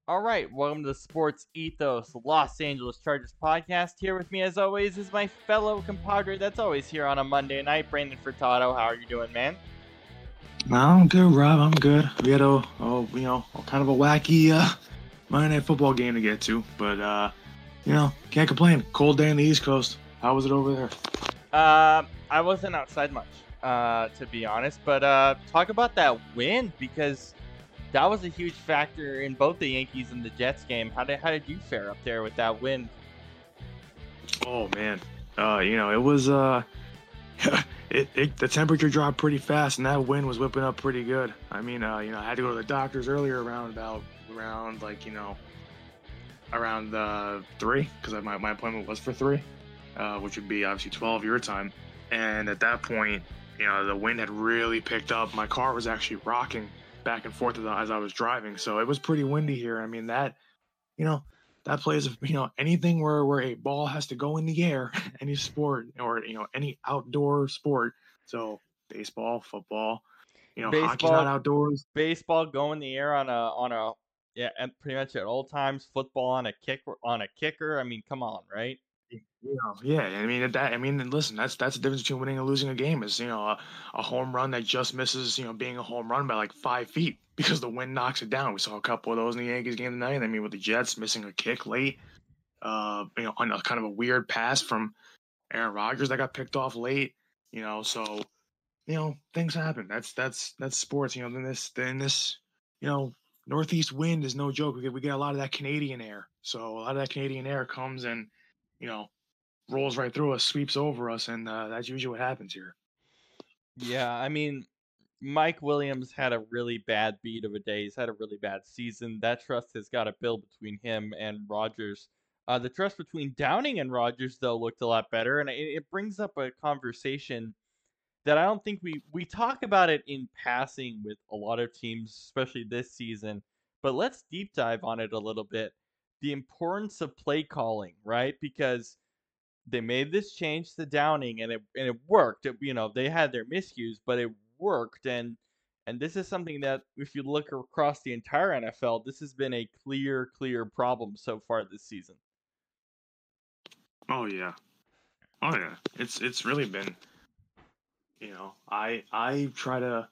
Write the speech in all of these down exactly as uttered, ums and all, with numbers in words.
All right, welcome to the Sports Ethos Los Angeles Chargers podcast. Here with me, as always, is my fellow compadre that's always here on a Monday night, Brandon Furtado. How are you doing, man? I'm good, Rob. I'm good. We had a, a you know, a kind of a wacky uh, Monday Night Football game to get to, but uh, you know, can't complain. Cold day on the East Coast. How was it over there? Uh, I wasn't outside much, uh, to be honest, but uh, talk about that win because that was a huge factor in both the Yankees and the Jets game. How did how did you fare up there with that win? Oh man, uh, you know, it was uh, it, it the temperature dropped pretty fast, and that wind was whipping up pretty good. I mean, uh, you know, I had to go to the doctors earlier around about around like you know around uh, three because my my appointment was for three, uh, which would be obviously twelve your time, and at that point, you know, the wind had really picked up. My car was actually rocking back and forth as I as I was driving, so it was pretty windy here. I mean that you know that plays you know anything where where a ball has to go in the air, any sport or you know any outdoor sport. So baseball, football, you know hockey's not Baseball, outdoors. baseball go in the air on a on a yeah, and pretty much at all times. Football on a kick on a kicker. I mean, come on, right? You know, yeah, I mean that. I mean, listen, that's that's the difference between winning and losing a game. Is you know a, a home run that just misses, you know, being a home run by like five feet because the wind knocks it down. We saw a couple of those in the Yankees game tonight. I mean, with the Jets missing a kick late, uh, you know, on a kind of a weird pass from Aaron Rodgers that got picked off late. You know, so you know things happen. That's that's that's sports. You know, then this then this you know northeast wind is no joke. We get we get a lot of that Canadian air. So a lot of that Canadian air comes and you know rolls right through us, sweeps over us, and uh, that's usually what happens here. Yeah, I mean, Mike Williams had a really bad beat of a day. He's had a really bad season. That trust has got to build between him and Rodgers. Uh, the trust between Downing and Rodgers, though, looked a lot better, and it, it brings up a conversation that I don't think we we talk about it in passing with a lot of teams, especially this season. But let's deep dive on it a little bit. The importance of play calling, right? Because they made this change to Downing, and it and it worked. It, you know, they had their miscues, but it worked. And and this is something that, if you look across the entire N F L, this has been a clear, clear problem so far this season. Oh yeah, oh yeah. It's it's really been you know I I try to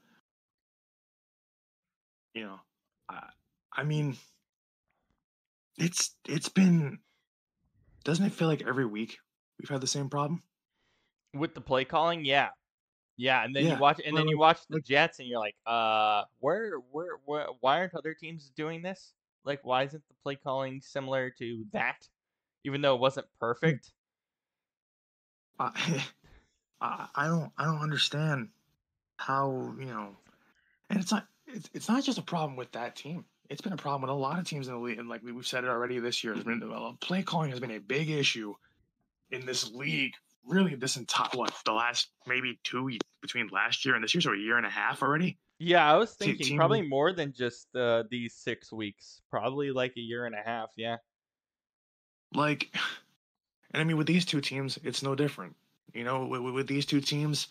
you know I I mean it's it's been doesn't it feel like every week we've had the same problem? With the play calling, yeah, yeah, and then you Yeah, watch and well, then you like watch the like Jets and you're like, uh, where where where why aren't other teams doing this? Like, why isn't the play calling similar to that? Even though it wasn't yeah, perfect. I, I I don't I don't understand how you know, and it's not it's, it's not just a problem with that team. It's been a problem with a lot of teams in the league, and like we, we've said it already this year. There's been uh, play calling has been a big issue in this league. Really, this entire what the last maybe two ye- between last year and this year, so a year and a half already. Yeah, I was Te- thinking teams probably more than just uh, these six weeks. Probably like a year and a half. Yeah. like, and I mean with these two teams, it's no different. You know, with, with these two teams,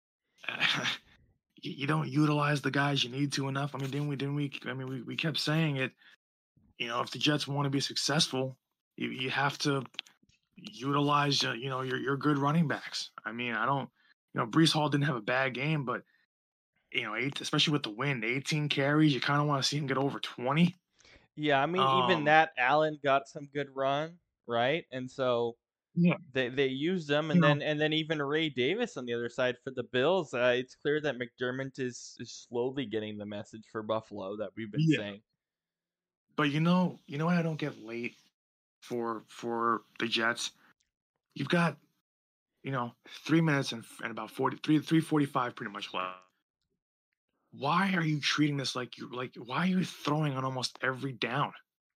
you, you don't utilize the guys you need to enough. I mean, didn't we? Didn't we? I mean, we, we kept saying it. You know, if the Jets want to be successful, you, you have to utilize uh, you know your your good running backs. I mean, I don't. You know, Brees Hall didn't have a bad game, but you know, eight, especially with the wind, eighteen carries, you kind of want to see him get over twenty. Yeah, I mean, even Um, that Allen got some good run, right? And so yeah, they they used them, you and know, then and then even Ray Davis on the other side for the Bills. Uh, it's clear that McDermott is, is slowly getting the message for Buffalo that we've been yeah. saying. But you know, you know what I don't get late for for the Jets. You've got you know three minutes and, and about forty three three forty five pretty much left. Why are you treating this like you like? Why are you throwing on almost every down?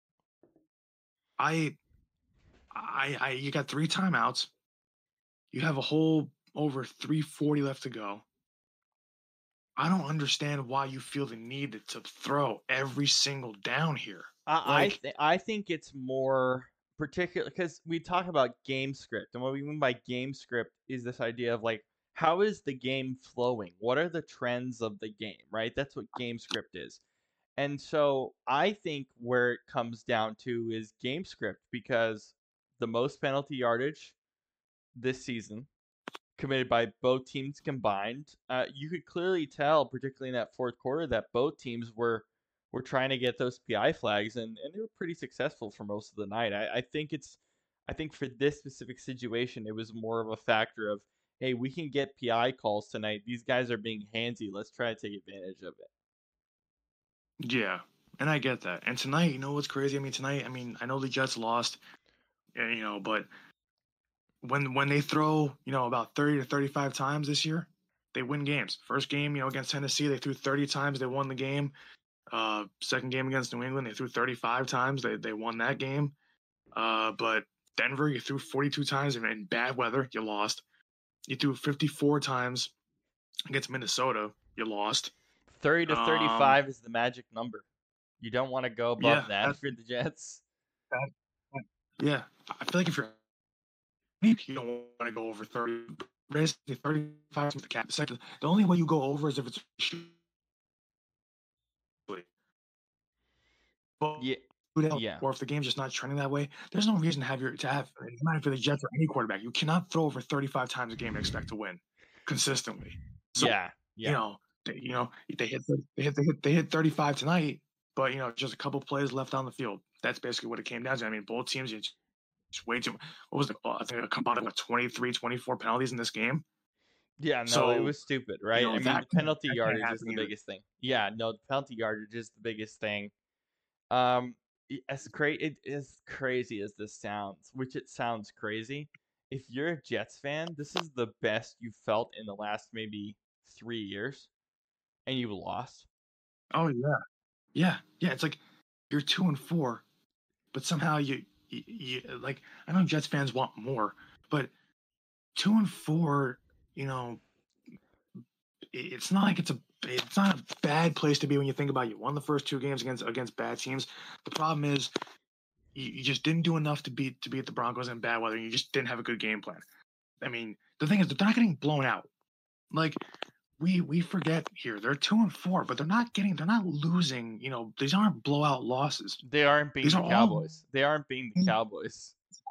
I I I you got three timeouts. You have a whole over three forty left to go. I don't understand why you feel the need to, to throw every single down here. I I, Like, th- I think it's more particular because we talk about game script, and what we mean by game script is this idea of like, how is the game flowing? What are the trends of the game, right? That's what game script is. And so I think where it comes down to is game script because the most penalty yardage this season committed by both teams combined, uh, you could clearly tell, particularly in that fourth quarter, that both teams were were trying to get those P I flags, and, and they were pretty successful for most of the night. I, I think it's, I think for this specific situation, it was more of a factor of, hey, we can get P I calls tonight. These guys are being handsy. Let's try to take advantage of it. Yeah, and I get that. And tonight, you know what's crazy? I mean, tonight, I mean, I know the Jets lost, eh, you know, but when when they throw, you know, about thirty to thirty-five times this year, they win games. First game, you know, against Tennessee, they threw thirty times, they won the game. Uh, second game against New England, they threw thirty-five times, they they won that game. Uh, but Denver, you threw forty-two times in bad weather, you lost. You threw fifty-four times against Minnesota, you lost. thirty to Um, thirty-five is the magic number. You don't want to go yeah, above that that, for the Jets. that, that yeah. I feel like if you're you don't want to go over thirty, basically thirty-five to the cap. Second, the only way you go over is if it's Yeah, yeah, or if the game's just not trending that way. There's no reason to have your to have no matter for the Jets or any quarterback. You cannot throw over thirty-five times a game and expect to win consistently. So yeah, you yeah. know, they, you know, they hit they hit they hit they hit thirty-five tonight, but you know, just a couple plays left on the field. That's basically what it came down to. I mean, both teams just way too. What was it? Oh, I think a combined like twenty-three, twenty-four penalties in this game. Yeah, no, it So was stupid, you right? know I mean, that the can't, penalty that can't yardage is happen the either. biggest thing. Yeah, no, the penalty yardage is the biggest thing. Um, y- as cra- it as crazy as this sounds, which it sounds crazy. If you're a Jets fan, this is the best you felt in the last maybe three years, and you lost. Oh yeah, yeah, yeah. It's like you're two and four, but somehow you, you, you like I know Jets fans want more, but two and four, you know, it's not like it's a it's not a bad place to be when you think about it. You won the first two games against against bad teams. The problem is you, you just didn't do enough to beat to beat the Broncos in bad weather. And you just didn't have a good game plan. I mean, the thing is they're not getting blown out. Like we we forget here they're two and four, but they're not getting they're not losing. You know, these aren't blowout losses. They aren't being These the are all Cowboys. They aren't being the Cowboys.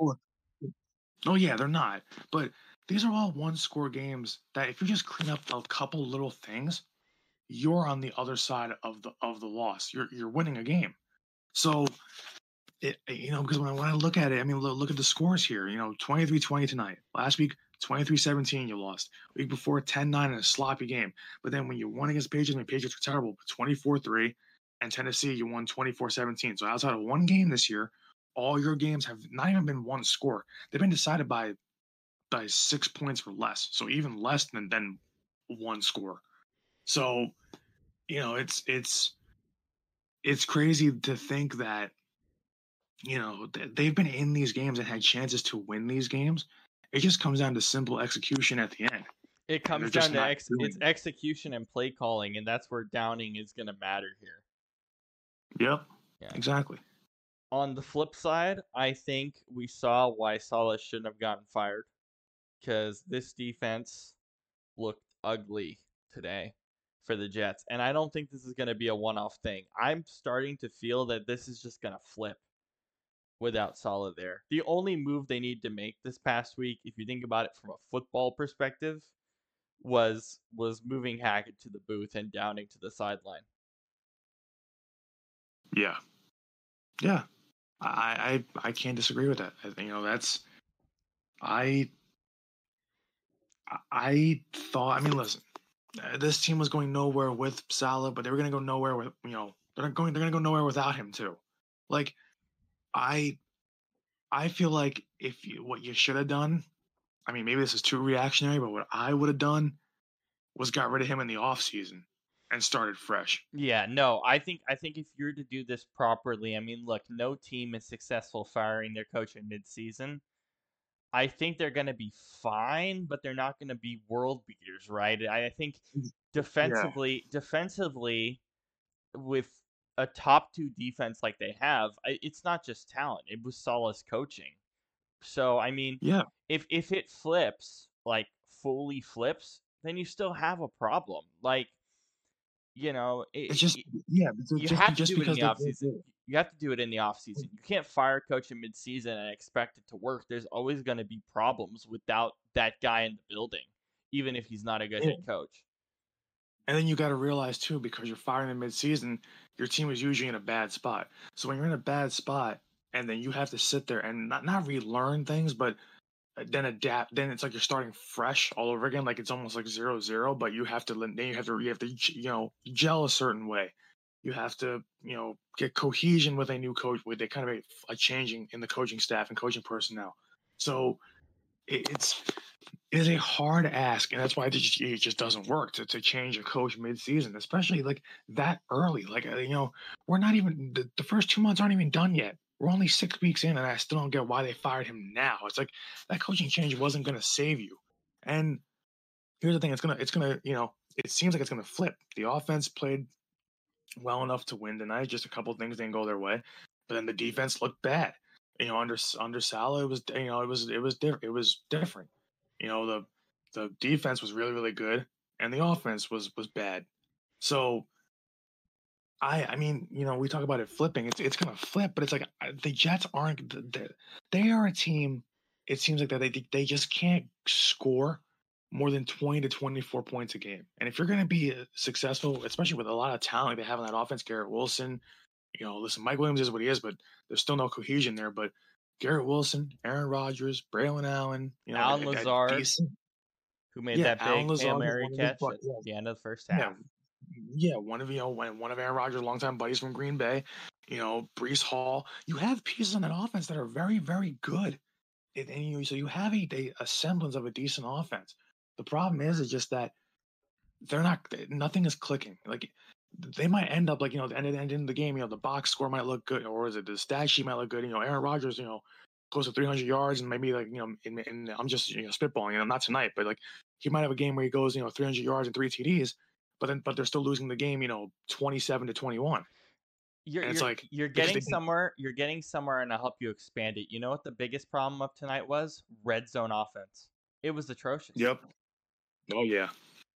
oh yeah, they're not. But these are all one score games that if you just clean up a couple little things, you're on the other side of the of the loss. You're you're winning a game. So it you know because when I when I look at it, I mean look, look at the scores here. You know, twenty-three twenty tonight. Last week twenty-three seventeen you lost. Week before ten nine in a sloppy game. But then when you won against Patriots, I mean Patriots were terrible, but twenty-four three and Tennessee you won twenty-four seventeen. So outside of one game this year, all your games have not even been one score. They've been decided by by six points or less. So even less than than one score. So, you know, it's it's it's crazy to think that, you know, th- they've been in these games and had chances to win these games. It just comes down to simple execution at the end, It and they're comes just down to not ex- doing it's it. execution and play calling, and that's where Downing is going to matter here. Yep, Yeah. exactly. On the flip side, I think we saw why Salah shouldn't have gotten fired because this defense looked ugly today for the Jets. And I don't think this is going to be a one off thing. I'm starting to feel that this is just going to flip without Salah there. The only move they need to make this past week, if you think about it from a football perspective, was was moving Hackett to the booth and Downing to the sideline. Yeah, yeah. I I I can't disagree with that. I, you know, that's I I thought. I mean, listen, uh, this team was going nowhere with Salah, but they were going to go nowhere with you know they're going they're going to go nowhere without him too. Like I I feel like if you, what you should have done, I mean, maybe this is too reactionary, but what I would have done was got rid of him in the off season and started fresh. Yeah, no, I think I think if you're to do this properly, I mean, look, no team is successful firing their coach in midseason. I think they're going to be fine, but they're not going to be world beaters, right? I, I think Yeah, defensively, defensively, with a top two defense like they have, I, it's not just talent; it was Salah's coaching. So, I mean, yeah, if if it flips, like fully flips, then you still have a problem. Like You know, It's it, just it, yeah, just you just, have to just do it in because the they're, off they're season. good. You have to do it in the off season. You can't fire a coach in midseason and expect it to work. There's always going to be problems without that guy in the building, even if he's not a good Yeah. head coach. And then you got to realize too, because you're firing in midseason, your team is usually in a bad spot. So when you're in a bad spot, and then you have to sit there and not not relearn things, but then adapt. Then it's like you're starting fresh all over again. Like it's almost like zero zero. But you have to then you have to you have to you know gel a certain way. You have to you know get cohesion with a new coach. With they kind of a, a changing in the coaching staff and coaching personnel. So it, it's it is a hard ask, and that's why it just, it just doesn't work to, to change a coach mid-season, especially like that early. Like uh, you know, we're not even the, the first two months aren't even done yet. We're only six weeks in, and I still don't get why they fired him now. It's like that coaching change wasn't going to save you. And here's the thing: it's gonna, it's gonna, you know, it seems like it's gonna flip. The offense played well enough to win tonight. Just a couple of things didn't go their way, but then the defense looked bad. You know, under under Salah, it was you know it was it was different. It was different. You know, the the defense was really really good, and the offense was was bad. So I I mean, you know, we talk about it flipping. It's it's gonna flip, but it's like uh, the Jets aren't. They, they are a team. It seems like that they they just can't score more than twenty to twenty-four points a game. And if you're going to be uh, successful, especially with a lot of talent they have on that offense, Garrett Wilson, you know, listen, Mike Williams is what he is, but there's still no cohesion there. But Garrett Wilson, Aaron Rodgers, Braylon Allen, you know, Alan a, a Lazard, decent, who made yeah, that Alan big Hail Lazard, Mary one of his, catch bu- at yeah, the end of the first yeah, half. yeah, one of you know, one one of Aaron Rodgers' longtime buddies from Green Bay, you know, Brees Hall. You have pieces on that offense that are very, very good, and, and you so you have a, a a semblance of a decent offense. The problem is, is just that they're not. Nothing is clicking. Like they might end up like you know the end of the end of the game. You know, the box score might look good, or is it the stat sheet might look good? You know, Aaron Rodgers, you know, close to three hundred yards, and maybe like you know, in, in, I'm just you know spitballing. You know, not tonight, but like he might have a game where he goes you know three hundred yards and three T Ds, but then but they're still losing the game. You know, twenty-seven to twenty-one, You're and it's you're like you're because getting they somewhere. You're getting somewhere, and I'll help you expand it. You know what the biggest problem of tonight was? Red zone offense. It was atrocious. yep. Oh yeah.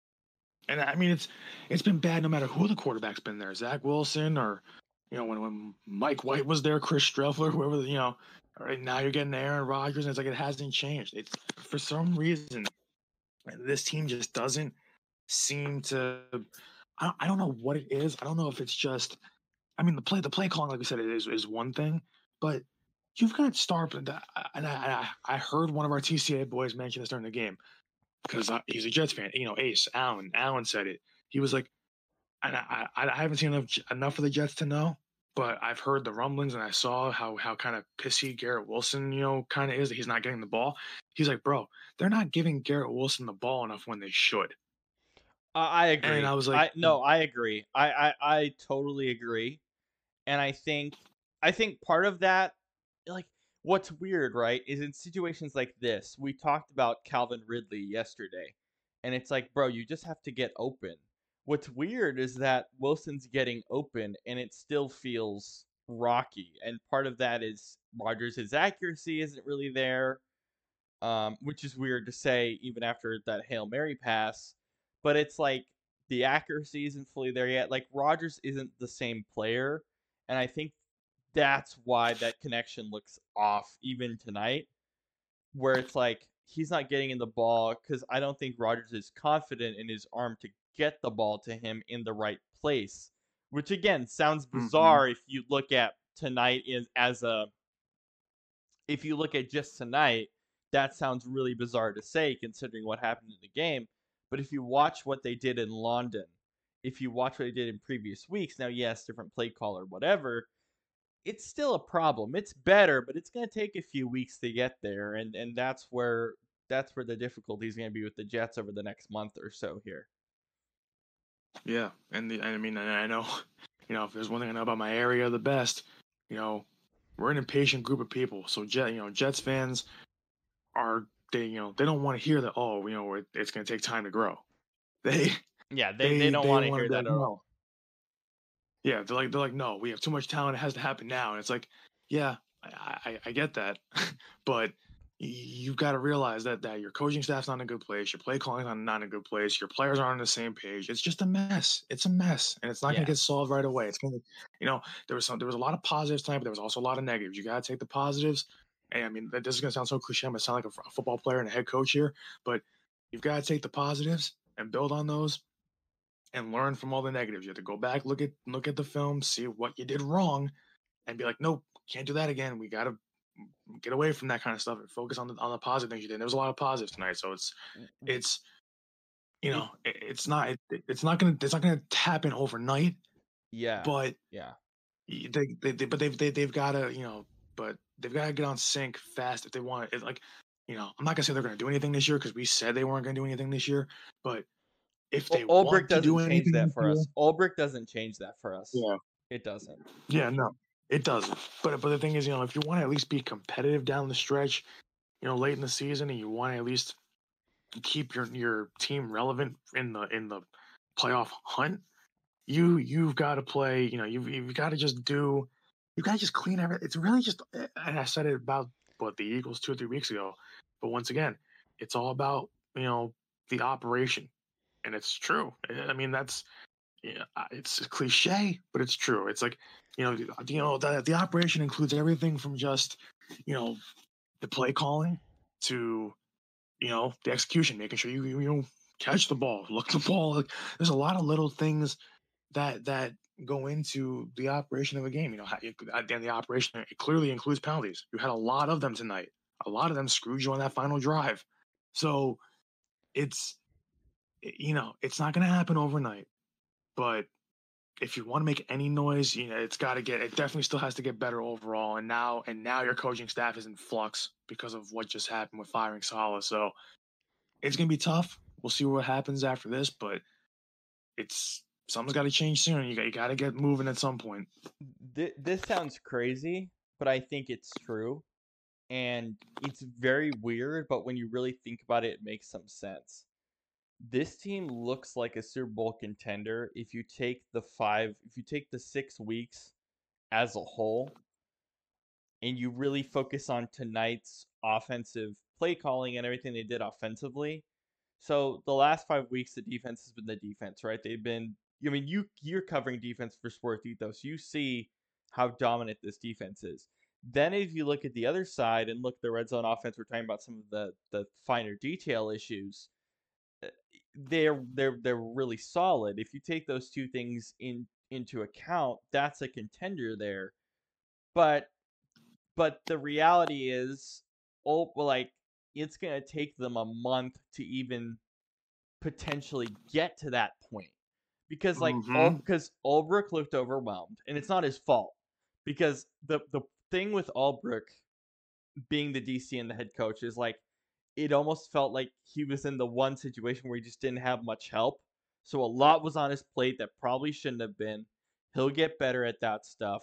And I mean, it's it's been bad no matter who the quarterback's been there, Zach Wilson or you know when when Mike White was there, Chris Streffler, whoever you know. All right, now you're getting Aaron Rodgers, and it's like it hasn't changed. It's for some reason this team just doesn't seem to. I don't, I don't know what it is. I don't know if it's just. I mean, the play the play calling, like we said, is is one thing, but you've got star. And I, I I heard one of our T C A boys mention this during the game because he's a Jets fan. You know, Ace Allen. Allen said it. He was like, and I, I, I haven't seen enough enough of the Jets to know, but I've heard the rumblings and I saw how how kind of pissy Garrett Wilson, you know, kind of is that he's not getting the ball. He's like, bro, they're not giving Garrett Wilson the ball enough when they should. Uh, I And agree. I was like, I no, I agree. I, I I totally agree. And I think I think part of that, like, what's weird, right, is in situations like this. We talked about Calvin Ridley yesterday, and it's like, bro, you just have to get open. What's weird is that Wilson's getting open, and it still feels rocky. And part of that is Rodgers' accuracy isn't really there, um, which is weird to say even after that Hail Mary pass. But it's like the accuracy isn't fully there yet. Like Rodgers isn't the same player, and I think that's why that connection looks off even tonight, where it's like he's not getting in the ball because I don't think Rodgers is confident in his arm to get the ball to him in the right place. Which again sounds mm-hmm. bizarre if you look at tonight is as a if you look at just tonight, that sounds really bizarre to say considering what happened in the game. But if you watch what they did in London, if you watch what they did in previous weeks, now yes, different play call or whatever, it's still a problem. It's better, but it's going to take a few weeks to get there, and and that's where that's where the difficulty is going to be with the Jets over the next month or so here. Yeah, and the I mean, I know, you know, if there's one thing I know about my area the best, you know, we're an impatient group of people. So Jet, you know, Jets fans are they, you know, they don't want to hear that. Oh, you know, it, it's going to take time to grow. They, Yeah, they they they, don't they want to want to hear be that like, at all. no. Yeah, they're like, they're like, no, we have too much talent. It has to happen now. And it's like, yeah, I, I, I get that, but you've got to realize that that your coaching staff's not in a good place, your play calling's not not in a good place, your players aren't on the same page. It's just a mess. It's a mess, and it's not going Yeah. to get solved right away. It's going to, you know, there was some there was a lot of positives tonight, but there was also a lot of negatives. You got to take the positives. And I mean, that- this is going to sound so cliche. I'm going to sound like a, f- a football player and a head coach here, but you've got to take the positives and build on those and learn from all the negatives. You have to go back, look at look at the film, see what you did wrong, and be like, nope, can't do that again. We got to get away from that kind of stuff and focus on the on the positive things you did. And there was a lot of positives tonight, so it's it's you It know it, it's not it, it's not gonna it's not gonna happen overnight, yeah. but Yeah. they, they, they but they've they, they've got to you know but they've got to get on sync fast if they want it. Like you know I'm not gonna say they're gonna do anything this year because we said they weren't gonna do anything this year, but if Ul they Ulbrich want to doesn't do change anything that this for year, us. Ulbrich doesn't change that for us. yeah, It doesn't. yeah, no, it doesn't. But but the thing is, you know, if you want to at least be competitive down the stretch, you know, late in the season, and you want to at least keep your your team relevant in the in the playoff hunt, you you've got to play. You know, you've you've got to just do. You got to just clean everything. It's really just. And I said it about what the Eagles two or three weeks ago, but once again, it's all about you know the operation, and it's true. I mean, that's yeah, uh, it's a cliche, but it's true. It's like you know, the- you know, the the operation includes everything from just you know the play calling to you know the execution, making sure you you, you know catch the ball, look the ball. Like, there's a lot of little things that that go into the operation of a game. You know, how you, and the operation it clearly includes penalties. You had a lot of them tonight. A lot of them screwed you on that final drive. So it's you know it's not going to happen overnight, but if you want to make any noise, you know, it's got to get. It definitely still has to get better overall. And now, and now your coaching staff is in flux because of what just happened with firing Salah. So it's gonna be tough. We'll see what happens after this, but it's something's got to change soon. You got you got to get moving at some point. Th this sounds crazy, but I think it's true, and it's very weird, but when you really think about it, it makes some sense. This team looks like a Super Bowl contender if you take the five if you take the six weeks as a whole, and you really focus on tonight's offensive play calling and everything they did offensively. So the last five weeks, the defense has been the defense, right? They've been. I mean, you you're covering defense for Sports Ethos. You see how dominant this defense is. Then, if you look at the other side and look at the red zone offense, we're talking about some of the the finer detail issues. uh, They're they're they're really solid. If you take those two things in into account, that's a contender there. But but the reality is, oh, well, like it's gonna take them a month to even potentially get to that point because like all Mm-hmm. because Ulbrich looked overwhelmed, and it's not his fault because the the thing with Ulbrich being the D C and the head coach is like it almost felt like he was in the one situation where he just didn't have much help. So a lot was on his plate that probably shouldn't have been. He'll get better at that stuff.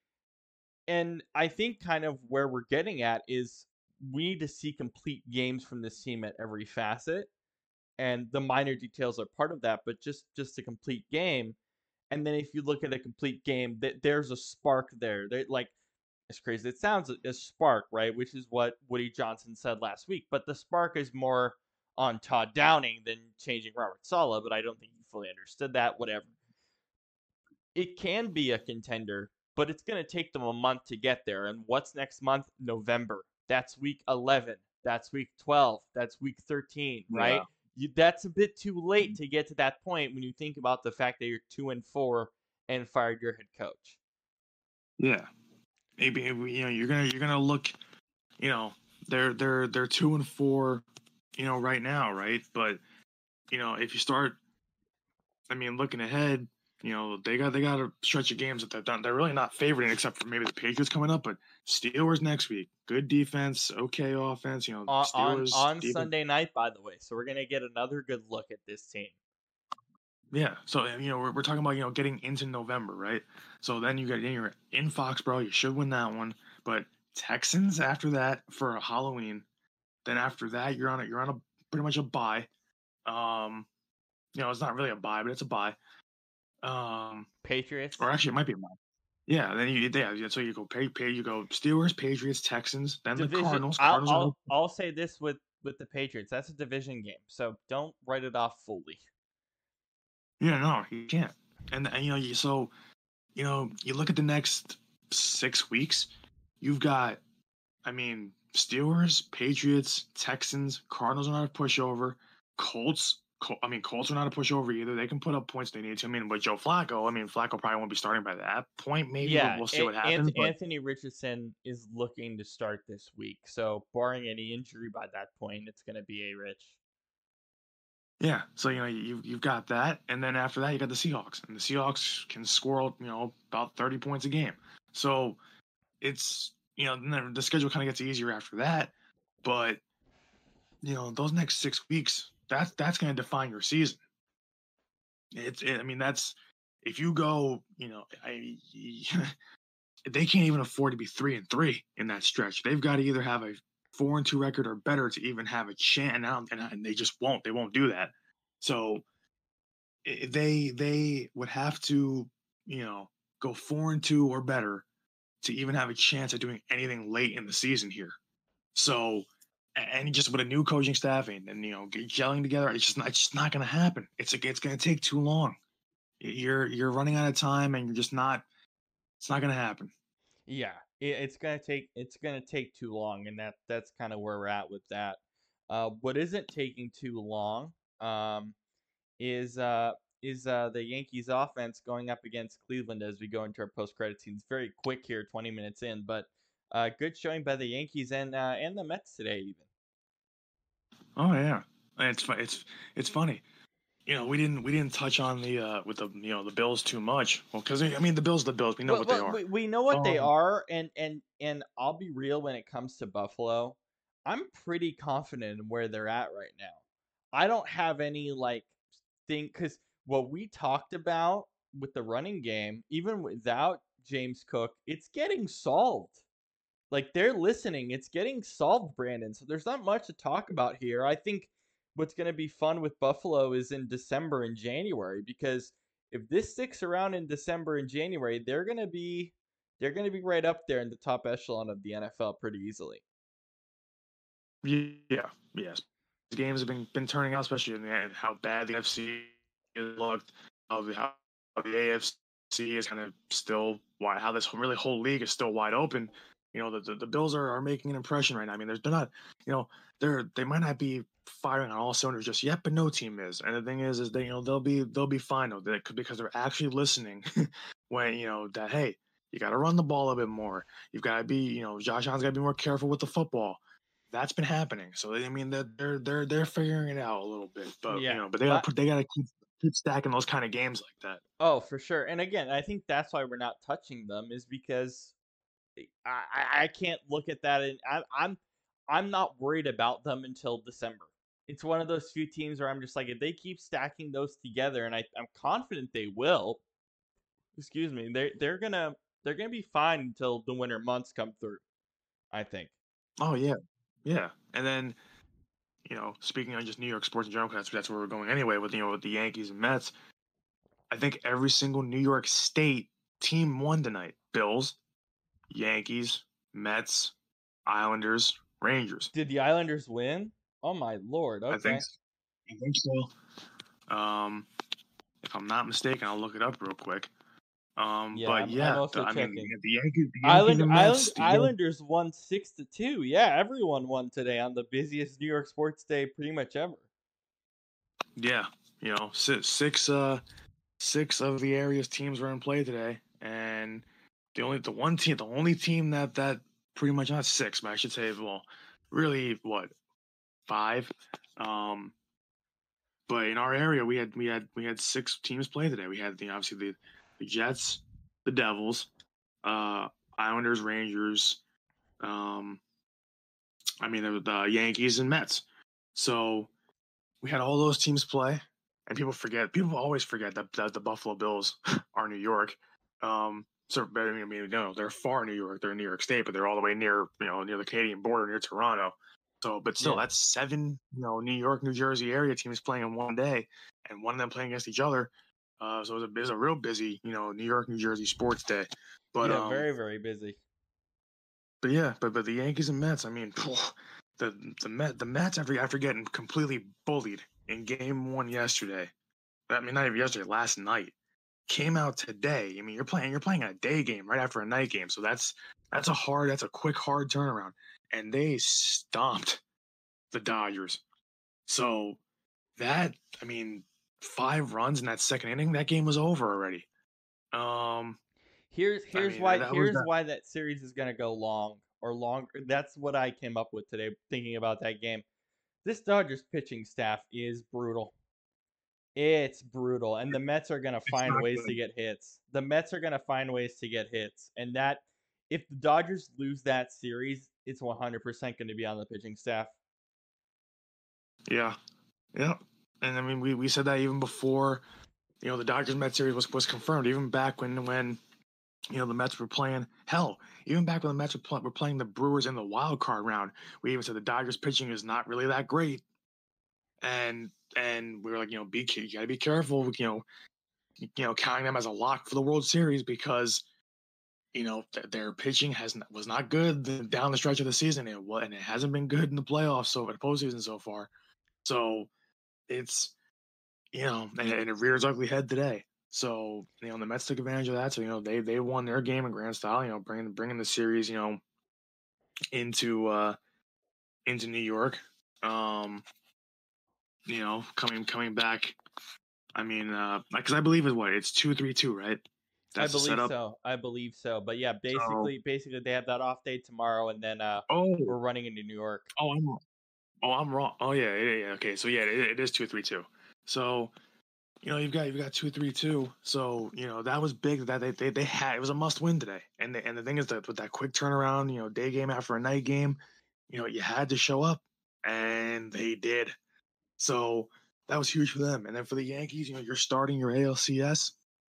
And I think kind of where we're getting at is we need to see complete games from this team at every facet, and the minor details are part of that, but just just a complete game. And then if you look at a complete game, that there's a spark there. They like as crazy as it sounds, a spark, right? Which is what Woody Johnson said last week. But the spark is more on Todd Downing than changing Robert Saleh. But I don't think he fully understood that. Whatever. It can be a contender, but it's going to take them a month to get there. And what's next month? November. That's week eleven. That's week twelve. That's week thirteen, Yeah. right? You, that's a bit too late to get to that point when you think about the fact that you're two and four and fired your head coach. Yeah. Maybe you know you're gonna you're gonna look. You know they're they're they're two and four. You know right now, right? But you know if you start, I mean, looking ahead, you know they got they got a stretch of games that they've done. They're really not favoring except for maybe the Patriots coming up, but Steelers next week. Good defense, okay offense. You know On on, Steelers on defense. Sunday night, by the way. So we're going to get another good look at this team. Yeah, so you know we're, we're talking about you know getting into November, right? So then you get then you're in Foxborough. You should win that one, but Texans after that for Halloween. Then after that you're on a you're on a pretty much a bye. Um, you know it's not really a bye, but it's a bye. Um, Patriots? or actually it might be a bye. Yeah, then you yeah, so you go pay pay you go Steelers, Patriots, Texans, then the Division. Cardinals. I'll Cardinals are I'll I'll say this with with the Patriots. That's a division game, so don't write it off fully. yeah, no, you can't. And, and you know, you so you know, you look at the next six weeks, you've got, I mean, Steelers, Patriots, Texans, Cardinals are not a pushover. Colts, Col- I mean, Colts are not a pushover either. They can put up points they need to. I mean, with Joe Flacco, I mean, Flacco probably won't be starting by that point. Maybe we'll, Yeah, we'll see A- what Anth- happens. But Anthony Richardson is looking to start this week, so barring any injury by that point, it's going to be a Rich. yeah, so you know you you've got that, and then after that you got the Seahawks, and the Seahawks can score you know about thirty points a game. So it's you know then the schedule kind of gets easier after that, but you know those next six weeks that's that's going to define your season. It's it, I mean that's if you go you know I they can't even afford to be three and three in that stretch. They've got to either have a four and two record or better to even have a chance, and, I don't- and, and they just won't. They won't do that. So i- they they would have to you know go four and two or better to even have a chance at doing anything late in the season here. So a- and just with a new coaching staff and, and you know get gelling together, it's just not, it's just not going to happen. It's like it's going to take too long. You're you're running out of time, and you're just not. It's not going to happen. Yeah, it, it's gonna take it's gonna take too long, and that that's kind of where we're at with that. Uh, what isn't taking too long um, is uh, is uh, the Yankees offense going up against Cleveland as we go into our post credit scenes. Very quick here, twenty minutes in, but uh, good showing by the Yankees and uh, and the Mets today even. Oh yeah, and it's fu- it's it's funny. You know, we didn't we didn't touch on the uh with the you know the Bills too much. Well, because I mean the Bills, are the Bills, we know Well, what they well, are. we, we know what they Um, are, and and and I'll be real when it comes to Buffalo. I'm pretty confident in where they're at right now. I don't have any like thing because what we talked about with the running game, even without James Cook, it's getting solved. Like they're listening, it's getting solved, Brandon. So there's not much to talk about here. I think what's going to be fun with Buffalo is in December and January because if this sticks around in December and January, they're going to be they're going to be right up there in the top echelon of the N F L pretty easily. yeah, yes. The games have been been turning out, especially in the end, how bad the N F C looked, how the how the A F C is kind of still why how this really whole league is still wide open. You know, the the, the Bills are, are making an impression right now. I mean, they're, they're not, you know, they're they might not be firing on all cylinders just yet, but no team is. And the thing is, is they you know they'll be they'll be fine though, they, because they're actually listening when you know that hey, you got to run the ball a bit more. You've got to be you know Josh Allen's got to be more careful with the football. That's been happening. So I mean that they're they're they're figuring it out a little bit, but you Yeah. know, but they got to La- put they got to keep keep stacking those kind of games like that. oh, for sure. And again, I think that's why we're not touching them is because I, I, I can't look at that and I, I'm I'm not worried about them until December. It's one of those few teams where I'm just like if they keep stacking those together, and I, I'm confident they will. Excuse me, they they're gonna they're gonna be fine until the winter months come through. I think. Oh yeah, yeah. And then you know, speaking on just New York sports in general, 'cause that's that's where we're going anyway with you know with the Yankees and Mets. I think every single New York State team won tonight. Bills, Yankees, Mets, Islanders, Rangers. Did the Islanders win? Oh my lord. I think Okay. I think so. Um, if I'm not mistaken, I'll look it up real quick. Um, Yeah, but I'm I'm yeah, the, also I mean, checking. the, the Yankees, the Yankees Island and Island Mets, the Yan- Islanders won six to two. Yeah, everyone won today on the busiest New York sports day pretty much ever. yeah, you know, six, six, uh, six of the area's teams were in play today, and the only, the one team, the only team that that pretty much not six, but I should say, well, really, what five? Um, but in our area, we had we had we had six teams play today. We had the obviously the the Jets, the Devils, uh, Islanders, Rangers, um, I mean the, the Yankees and Mets. So we had all those teams play, and people forget. People always forget that, that the Buffalo Bills are New York. Um, so I mean, I mean, no, they're far New York. They're in New York State, but they're all the way near, you know, near the Canadian border, near Toronto. So, but still, Yeah. that's seven, you know, New York, New Jersey area teams playing in one day, and one of them playing against each other. Uh, so it was a, it was a real busy, you know, New York, New Jersey sports day. But Yeah, um, very very busy. but yeah, but but the Yankees and Mets. I mean, the the Met the Mets after after getting completely bullied in Game One yesterday. I mean, not even yesterday, last night. Came out today. I mean, you're playing you're playing a day game right after a night game, so that's that's a hard, that's a quick, hard turnaround. And they stomped the Dodgers. So that, I mean, five runs in that second inning, that game was over already. Um, Here's I here's mean, that, why that was here's that. why that series is gonna go long or longer. That's what I came up with today thinking about that game. This Dodgers pitching staff is brutal. It's brutal, and the Mets are gonna It's find not ways to good. get hits. The Mets are gonna find ways to get hits, and that if the Dodgers lose that series, it's one hundred percent going to be on the pitching staff. Yeah, yeah. And I mean, we, we said that even before, you know, the Dodgers Mets series was, was confirmed. Even back when when you know the Mets were playing, hell, even back when the Mets were, pl- were playing the Brewers in the wild card round, we even said the Dodgers pitching is not really that great. And and we were like, you know, be you gotta be careful, you know, you know, counting them as a lock for the World Series because you know th- their pitching has not, was not good down the stretch of the season. It was, and it hasn't been good in the playoffs so in the postseason so far. So it's you know, and, and it rears ugly head today. So you know, the Mets took advantage of that. So you know, they they won their game in grand style. You know, bringing bringing the series, you know, into uh into New York. Um, you know, coming coming back. I mean, uh, because I believe it's what it's two three two, right? I That's the believe setup. so. I believe so. But yeah, So, basically, basically they have that off day tomorrow, and then uh, oh, we're running into New York. oh, I'm wrong. Oh, I'm wrong. Oh yeah, yeah, yeah. Okay, so yeah, it, it is two three two. So you know, you've got you've got two three two. So you know that was big. That they, they they had it was a must win today. And the, and the thing is that with that quick turnaround, you know, day game after a night game, you know, you had to show up, and they did. So that was huge for them. And then for the Yankees, you know, you're starting your A L C S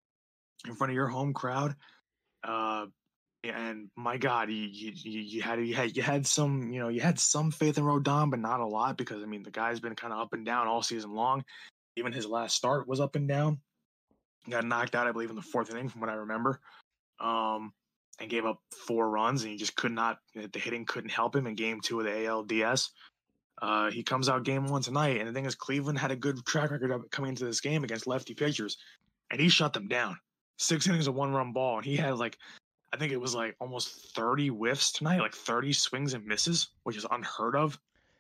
in front of your home crowd. Uh, and my God, you, you you had you had you had some you know you had some faith in Rodon, but not a lot because I mean the guy's been kind of up and down all season long. Even his last start was up and down. Got knocked out, I believe, in the fourth inning, from what I remember, um, and gave up four runs, and he just could not. The hitting couldn't help him in Game Two of the A L D S. Uh, he comes out Game One tonight, and the thing is, Cleveland had a good track record of coming into this game against lefty pitchers, and he shut them down. Six innings of one-run ball, and he had like I think it was like almost thirty whiffs tonight, like thirty swings and misses, which is unheard of.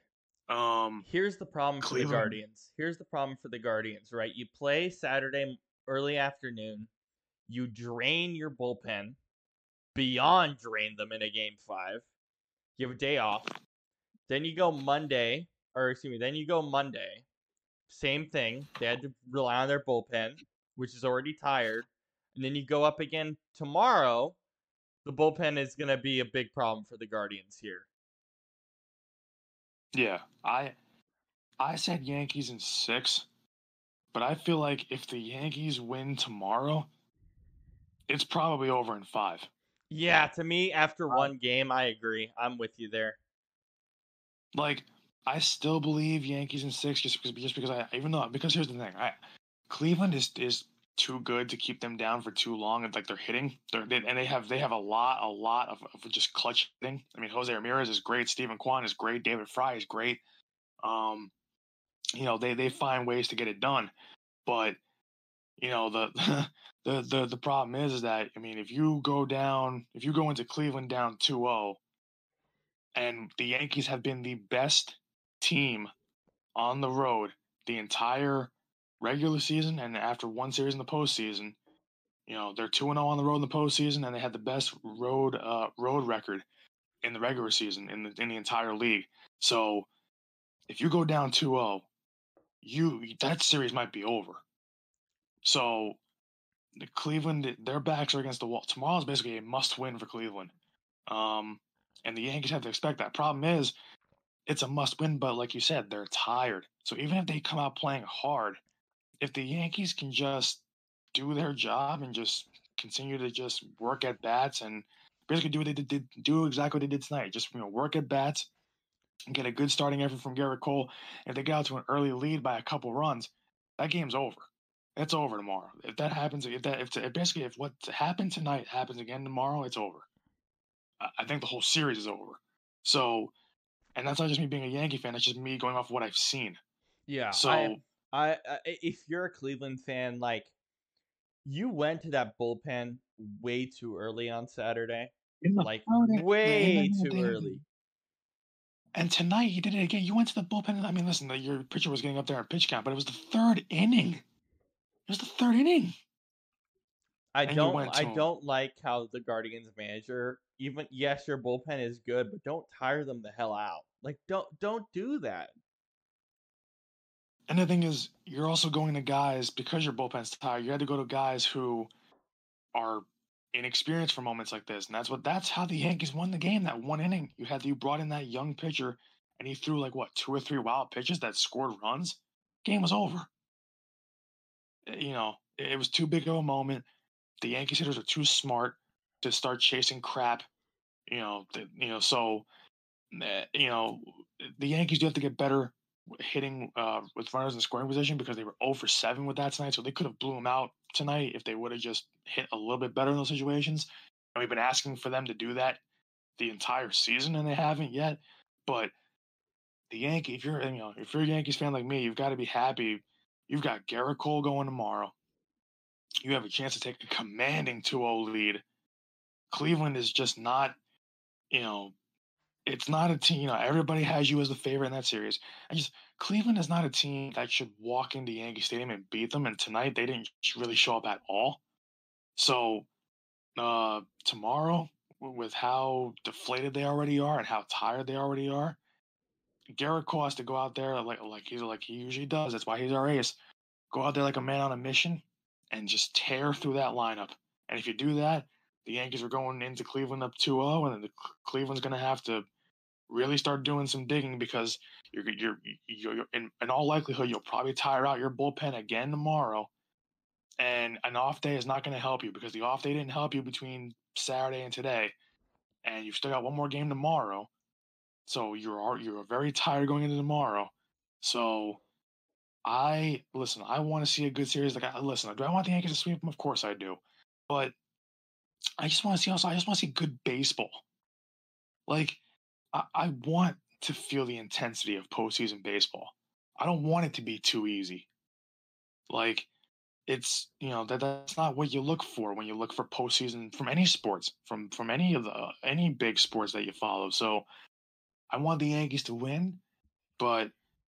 Um, Here's the problem for the Cleveland, Guardians. Here's the problem for the Guardians, right? You play Saturday early afternoon. You drain your bullpen, beyond drain them in a game five. You have a day off. Then you go Monday, or excuse me, then you go Monday. Same thing. They had to rely on their bullpen, which is already tired. And then you go up again tomorrow. The bullpen is going to be a big problem for the Guardians here. yeah, I I said Yankees in six, but I feel like if the Yankees win tomorrow, it's probably over in five. Yeah, to me, after Uh, one game, I agree. I'm with you there. like I still believe Yankees in six, just because just because I even though because here's the thing, I Cleveland is is too good to keep them down for too long. And like they're hitting, they're they, and they have they have a lot a lot of, of just clutch hitting. I mean, Jose Ramirez is great, Stephen Kwan is great, David Fry is great. Um, you know they they find ways to get it done, but you know the the the the problem is is that I mean if you go down if you go into Cleveland down two oh and the Yankees have been the best team on the road the entire regular season and after one series in the postseason. You know, they're two and oh on the road in the postseason, and they had the best road uh, road record in the regular season in the in the entire league. So if you go down two oh, you that series might be over. So the Cleveland, their backs are against the wall. Tomorrow is basically a must win for Cleveland. Um, and the Yankees have to expect that. Problem is, it's a must win, but like you said, they're tired. So even if they come out playing hard, if the Yankees can just do their job and just continue to just work at bats and basically do what they did, did do exactly what they did tonight, just you know work at bats and get a good starting effort from Garrett Cole. If they get out to an early lead by a couple runs, that game's over. it's over tomorrow. If that happens, if that if, if basically if what happened tonight happens again tomorrow, it's over. I, I think the whole series is over. So, and that's not just me being a Yankee fan. That's just me going off what I've seen. Yeah, I So, I, I if you're a Cleveland fan, like you went to that bullpen way too early on Saturday. in the Like third, in way the, too early. and tonight you did it again. You went to the bullpen. I mean, listen, the, your pitcher was getting up there in pitch count, but it was the third inning. It was the third inning, I and you don't went I to him. don't like how the Guardians manager, even yes, your bullpen is good, but don't tire them the hell out. Like don't don't do that. And the thing is, you're also going to guys because your bullpen's tired. You had to go to guys who are inexperienced for moments like this, and that's what that's how the Yankees won the game. That one inning, you had you brought in that young pitcher, and he threw like what two or three wild pitches that scored runs. Game was over. Uh, You know, it, it was too big of a moment. The Yankees hitters are too smart to start chasing crap. You know, the, you know, so uh, you know, the Yankees do have to get better hitting uh, with runners in scoring position because they were zero for seven with that tonight. So they could have blew them out tonight if they would have just hit a little bit better in those situations. And we've been asking for them to do that the entire season, and they haven't yet. But the Yankee, if you're you know if you're a Yankees fan like me, you've got to be happy. You've got Garrett Cole going tomorrow. You have a chance to take a commanding two oh lead. Cleveland is just not, you know, it's not a team. You know, everybody has you as the favorite in that series. I just Cleveland is not a team that should walk into Yankee Stadium and beat them. And tonight they didn't really show up at all. So uh, tomorrow, with how deflated they already are and how tired they already are, Garrett Cole has to go out there like like he's like he usually does. That's why he's our ace. Go out there like a man on a mission and just tear through that lineup. And if you do that, the Yankees are going into Cleveland up two oh, and then the Cleveland's going to have to really start doing some digging because you're you're you're, you're in, in all likelihood you'll probably tire out your bullpen again tomorrow, and an off day is not going to help you because the off day didn't help you between Saturday and today, and you've still got one more game tomorrow, so you're you're very tired going into tomorrow. So I listen. I want to see a good series. Like I listen. Do I want the Yankees to sweep them? Of course I do, but I just want to see also. I just want to see good baseball. Like I, I want to feel the intensity of postseason baseball. I don't want it to be too easy. Like it's you know that that's not what you look for when you look for postseason from any sports, from from any of the any big sports that you follow. So I want the Yankees to win, but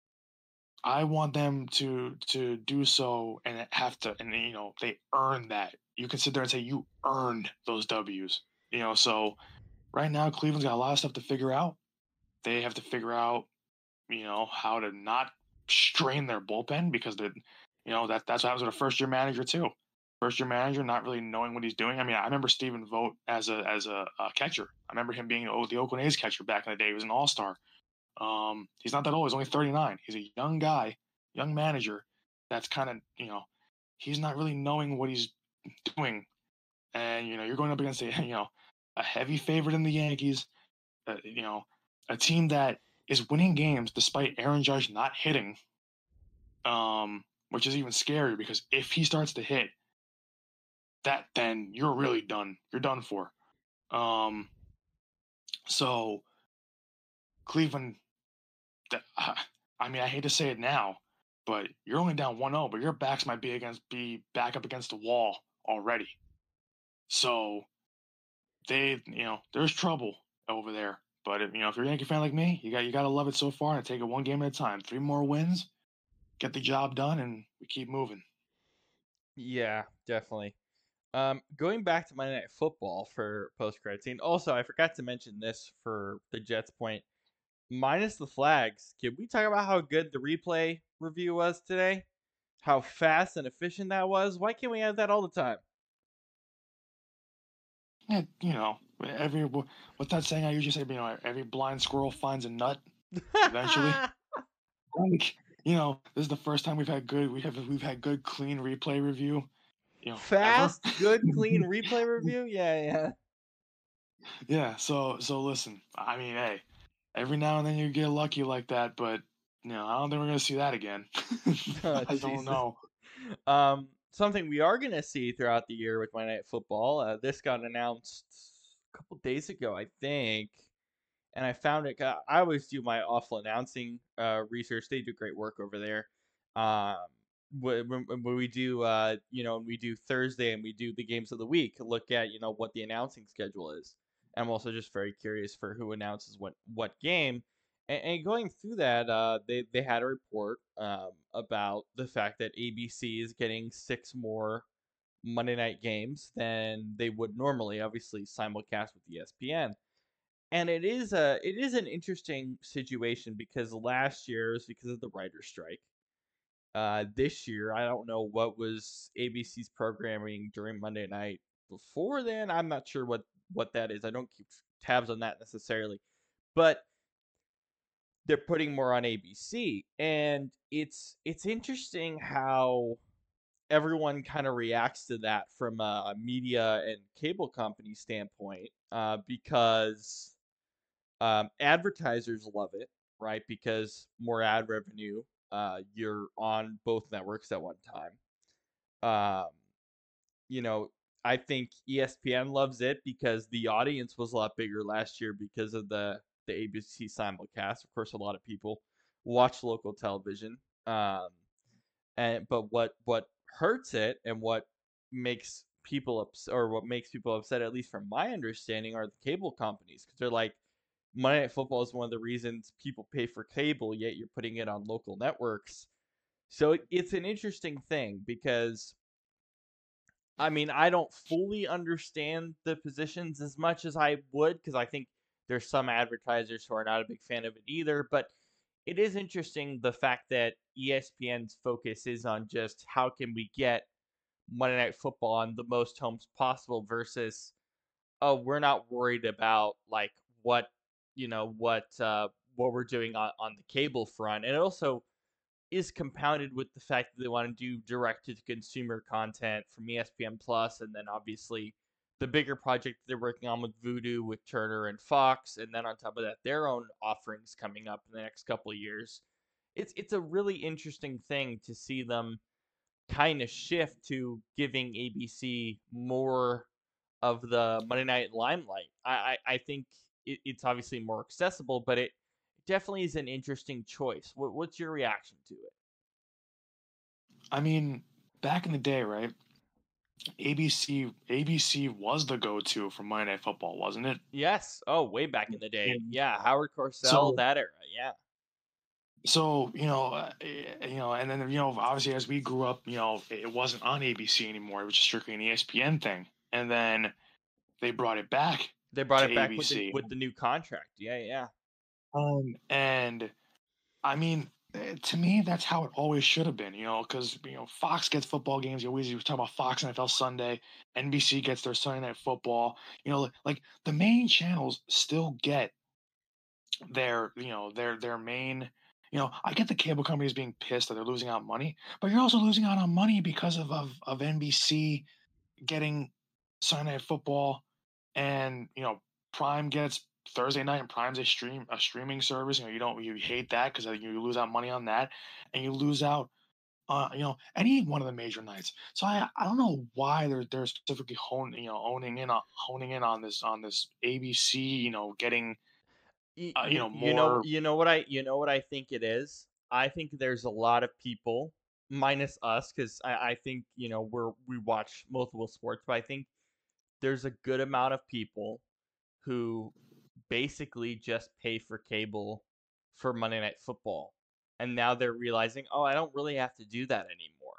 I want them to to do so and have to and you know they earn that. You can sit there and say you earned those W's. You know, so right now Cleveland's got a lot of stuff to figure out. They have to figure out you know, how to not strain their bullpen because the you know that that's what happens with a first year manager too. First year manager not really knowing what he's doing. I mean, I remember Stephen Vogt as a as a, a catcher. I remember him being oh, the Oakland A's catcher back in the day. He was an all star. Um, he's not that old. He's only thirty-nine. He's a young guy, young manager. That's kind of you know, he's not really knowing what he's doing. And you know, you're going up against a you know a heavy favorite in the Yankees. Uh, you know, a team that is winning games despite Aaron Judge not hitting, um, which is even scarier because if he starts to hit, that then you're really done. You're done for. Um, so Cleveland, uh, I mean, I hate to say it now, but you're only down one oh, but your backs might be against be back up against the wall already. So they, you know, there's trouble over there. But if, you know, if you're a Yankee fan like me, you got you got to love it so far and take it one game at a time. Three more wins, get the job done, and we keep moving. Yeah, definitely. Um, going back to Monday Night Football for post credit scene. Also, I forgot to mention this for the Jets point. Minus the flags, can we talk about how good the replay review was today? How fast and efficient that was? Why can't we have that all the time? Yeah, you know, every what's that saying I usually say? You know, every blind squirrel finds a nut eventually. Like, you know, this is the first time we've had good we have we've had good clean replay review. You know, Fast, ever. good, clean replay review? Yeah, yeah. Yeah, so so listen, I mean, hey, every now and then you get lucky like that, but you know, I don't think we're gonna see that again. Oh, I don't Jesus. know. Um, something we are gonna see throughout the year with Monday Night Football. Uh, this got announced a couple days ago, I think, and I found it. uh, I always do my awful announcing uh, research. They do great work over there. Um, when, when when we do, uh, you know, we do Thursday and we do the games of the week, look at you know what the announcing schedule is. And I'm also just very curious for who announces what what game. And, and going through that, uh, they they had a report um, about the fact that A B C is getting six more Monday night games than they would normally, obviously simulcast with E S P N. And it is a it is an interesting situation because last year was because of the writer's strike. Uh, this year, I don't know what was A B C's programming during Monday night before then. I'm not sure what what that is. I don't keep tabs on that necessarily, but they're putting more on A B C, and it's it's interesting how everyone kind of reacts to that from a media and cable company standpoint, uh, because um, advertisers love it, right? Because more ad revenue. Uh, you're on both networks at one time. Um, you know, I think E S P N loves it because the audience was a lot bigger last year because of the the A B C simulcast. Of course, a lot of people watch local television. Um, and but what what hurts it and what makes people upset, or what makes people upset, at least from my understanding, are the cable companies because they're like, Monday Night Football is one of the reasons people pay for cable, yet you're putting it on local networks. So it, it's an interesting thing because I mean, I don't fully understand the positions as much as I would because I think there's some advertisers who are not a big fan of it either. But it is interesting the fact that E S P N's focus is on just how can we get Monday Night Football on the most homes possible versus, oh, we're not worried about like what you know what uh, what we're doing on, on the cable front. And it also is compounded with the fact that they want to do direct to consumer content from E S P N Plus, and then obviously the bigger project they're working on with Vudu, with Turner and Fox, and then on top of that, their own offerings coming up in the next couple of years. It's it's a really interesting thing to see them kind of shift to giving A B C more of the Monday night limelight. I I, I think it, it's obviously more accessible, but it definitely is an interesting choice. What, what's your reaction to it? I mean, back in the day, right? A B C A B C was the go-to for Monday Night Football, wasn't it? Yes. Oh, way back in the day. And Yeah, Howard Cosell, so that era. Yeah. so you know, uh, eh, you know, and then you know, obviously as we grew up, you know, it wasn't on A B C anymore. It was just strictly an E S P N thing, and then they brought it back They brought to it back with the A B C. with the new contract. Yeah, yeah. Um, and I mean, eh, to me, that's how it always should have been, you know, because you know Fox gets football games. You always you talk about Fox N F L Sunday. N B C gets their Sunday Night Football. You know, like the main channels still get their, you know, their their main. You know, I get the cable companies being pissed that they're losing out money, but you're also losing out on money because of of, of N B C getting Sunday Night Football, and you know Prime gets Thursday night, and Prime's a stream a streaming service. You know you don't you hate that because you lose out money on that, and you lose out uh you know any one of the major nights. So I I don't know why they're they're specifically honing you know owning in on honing in on this on this A B C you know getting You, uh, you you, know you know more. you know what I you know what I think it is. I think there's a lot of people, minus us, because I, I think you know we're we watch multiple sports, but I think there's a good amount of people who basically just pay for cable for Monday Night Football. And now they're realizing, oh, I don't really have to do that anymore.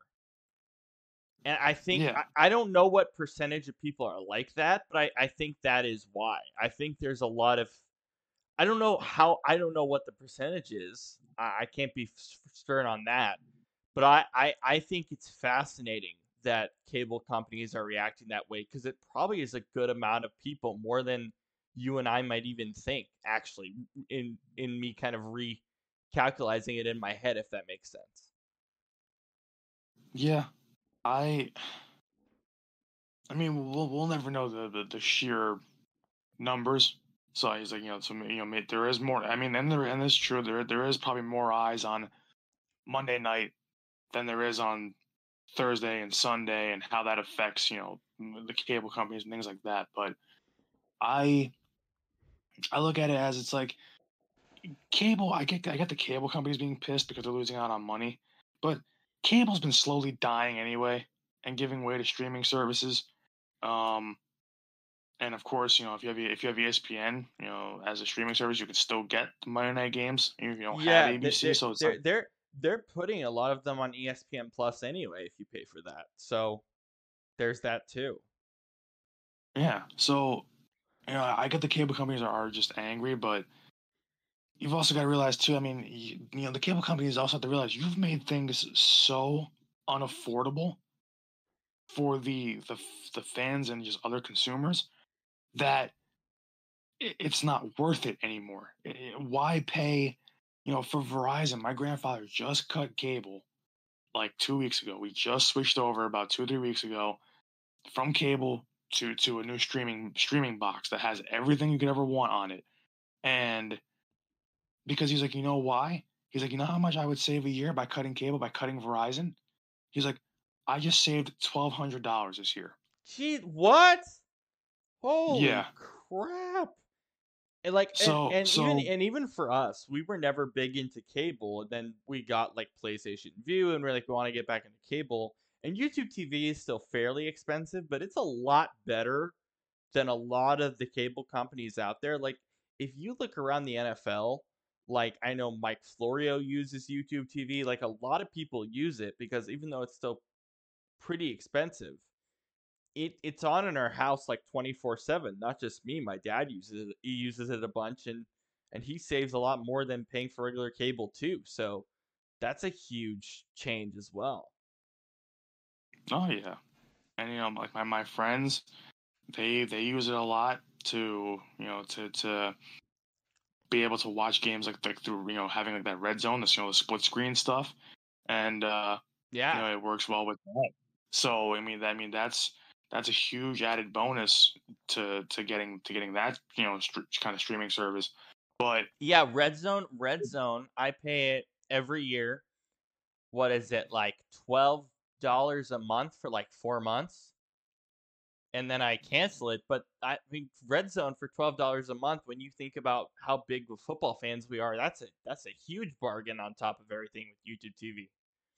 And I think, Yeah, I, I don't know what percentage of people are like that, but I, I think that is why. I think there's a lot of, I don't know how, I don't know what the percentage is. I, I can't be stern on that. But I, I, I think it's fascinating that cable companies are reacting that way because it probably is a good amount of people, more than you and I might even think, actually, in in me kind of recalculating it in my head, if that makes sense. yeah. I I mean we'll we'll never know the the, the sheer numbers. So he's like, you know, so you know, ma- there is more. I mean, and there and it's true. There there is probably more eyes on Monday night than there is on Thursday and Sunday and how that affects, you know, the cable companies and things like that. But I I look at it as it's like cable. I get I get the cable companies being pissed because they're losing out on money, but cable's been slowly dying anyway and giving way to streaming services. Um, and of course, you know, if you have if you have E S P N, you know, as a streaming service, you can still get the Monday night games. You, you don't have Yeah, they A B C, they so it's like, they're they're they're putting a lot of them on E S P N Plus anyway if you pay for that. So there's that too. yeah. So you know, I get the cable companies are, are just angry, but you've also got to realize too. I mean, you, you know, the cable companies also have to realize you've made things so unaffordable for the the the fans and just other consumers that it, it's not worth it anymore. I- I- why pay? You know, for Verizon, my grandfather just cut cable like two weeks ago. We just switched over about two or three weeks ago from cable to to a new streaming streaming box that has everything you could ever want on it. And because he's like, you know why? He's like, you know how much I would save a year by cutting cable, by cutting Verizon? He's like, I just saved twelve hundred dollars this year. Gee, what? Yeah. Holy crap. And like and So and even so and even for us, we were never big into cable, and then we got like PlayStation View, and we're like, we want to get back into cable. And YouTube T V is still fairly expensive, but it's a lot better than a lot of the cable companies out there. Like if you look around the N F L, like I know Mike Florio uses YouTube T V, like a lot of people use it because even though it's still pretty expensive, it it's on in our house like twenty-four seven. Not just me, my dad uses it. He uses it a bunch, and and he saves a lot more than paying for regular cable too. So that's a huge change as well. oh yeah. And you know, like my, my friends, they they use it a lot to, you know, to to be able to watch games like like through, you know, having like that red zone, this, you know, the split screen stuff. And uh, you Yeah. know, it works well with that. So I mean, I mean that's that's a huge added bonus to to getting to getting that, you know, str- kind of streaming service. But Yeah, Red Zone, Red Zone, I pay it every year. What is it? Like twelve dollars a month for like four months? And then I cancel it. But I think Red Zone for twelve dollars a month. When you think about how big of football fans we are, that's a that's a huge bargain on top of everything with YouTube T V.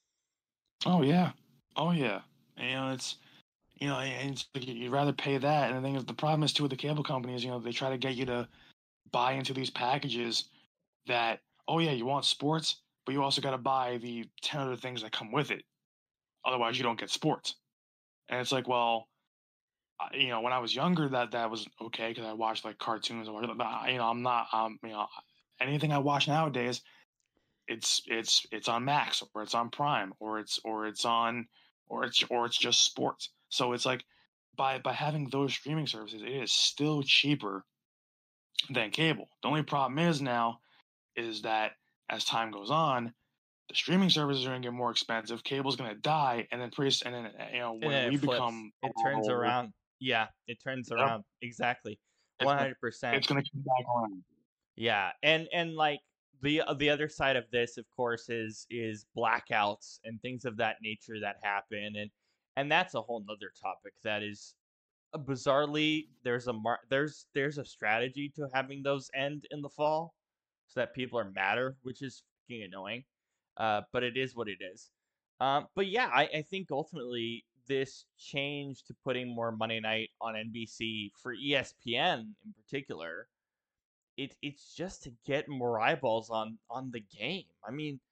oh yeah, oh yeah, and, you know, it's you know, and it's, like, you'd rather pay that. And the thing is, the problem is too with the cable companies, you know, they try to get you to buy into these packages that, oh yeah, you want sports, but you also got to buy the ten other things that come with it. Otherwise, you don't get sports. And it's like, well, I- you know, when I was younger, that that was okay because I watched like cartoons or whatever. But I- you know, I'm not, um, you know, anything I watch nowadays, it's it's it's on Max or it's on Prime or it's or it's on or it's or it's just sports. So it's like by by having those streaming services, it is still cheaper than cable. The only problem is now is that as time goes on, the streaming services are going to get more expensive. Cable's going to die, and then pretty and then you know And when then it we flips. become It turns older, around. Yeah, it turns yep, around. Exactly. it's gonna, one hundred percent. it's going to come back around. Yeah, and and like the uh, the other side of this, of course, is is blackouts and things of that nature that happen, and and that's a whole nother topic that is uh, bizarrely there's a mar- there's there's a strategy to having those end in the fall, so that people are madder, which is fucking annoying. Uh, but it is what it is. Um, but yeah, I, I think ultimately this change to putting more Monday night on N B C for E S P N in particular, it it's just to get more eyeballs on on the game. I mean,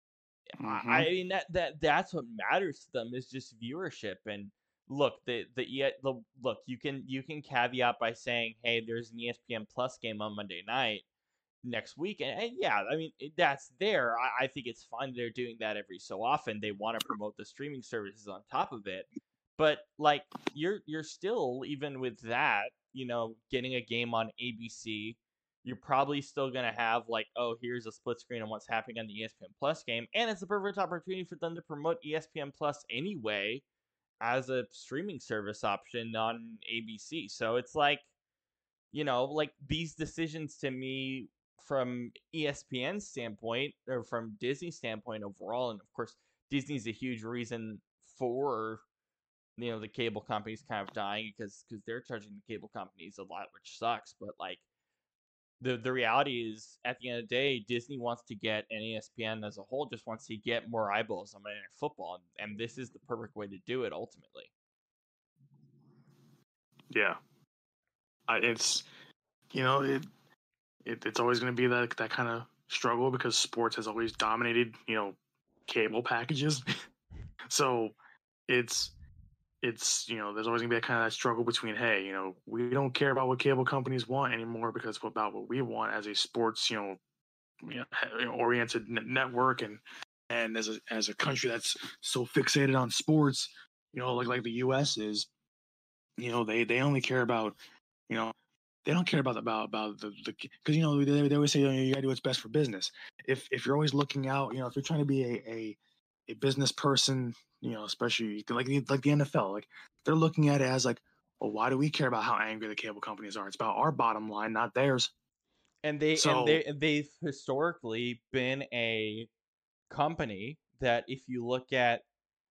I, Mm-hmm. I mean that that that's what matters to them is just viewership. And look, the the, E- the look you can you can caveat by saying, hey, there's an E S P N Plus game on Monday night next week, and, and yeah, I mean it, that's there. I, I think it's fine they're doing that every so often. They want to promote the streaming services on top of it, but like you're you're still even with that, you know, getting a game on A B C. You're probably still gonna have like, oh, here's a split screen on what's happening on the E S P N Plus game, and it's a perfect opportunity for them to promote E S P N Plus anyway as a streaming service option on A B C. So it's like, you know, like these decisions to me from E S P N's standpoint or from Disney's standpoint overall, and of course Disney's a huge reason for you know the cable companies kind of dying because because they're charging the cable companies a lot, which sucks. But like the the reality is, at the end of the day, Disney wants to get, and E S P N as a whole just wants to get more eyeballs on Monday Night Football, and, and this is the perfect way to do it ultimately. Yeah, I, it's you know it, it it's always going to be that that kind of struggle because sports has always dominated you know cable packages. So it's it's you know there's always gonna be a kind of that struggle between, hey, you know we don't care about what cable companies want anymore because it's about what we want as a sports you know, you know he- oriented n- network, and and as a as a country that's so fixated on sports, you know like like the U S is, you know they they only care about, you know they don't care about about about the the because you know they, they always say, you, know, you gotta do what's best for business. If if you're always looking out, you know if you're trying to be a a, a business person, you know especially like the- like the N F L, like they're looking at it as like, well, why do we care about how angry the cable companies are? It's about our bottom line, not theirs. And they and So they and they've historically been a company that if you look at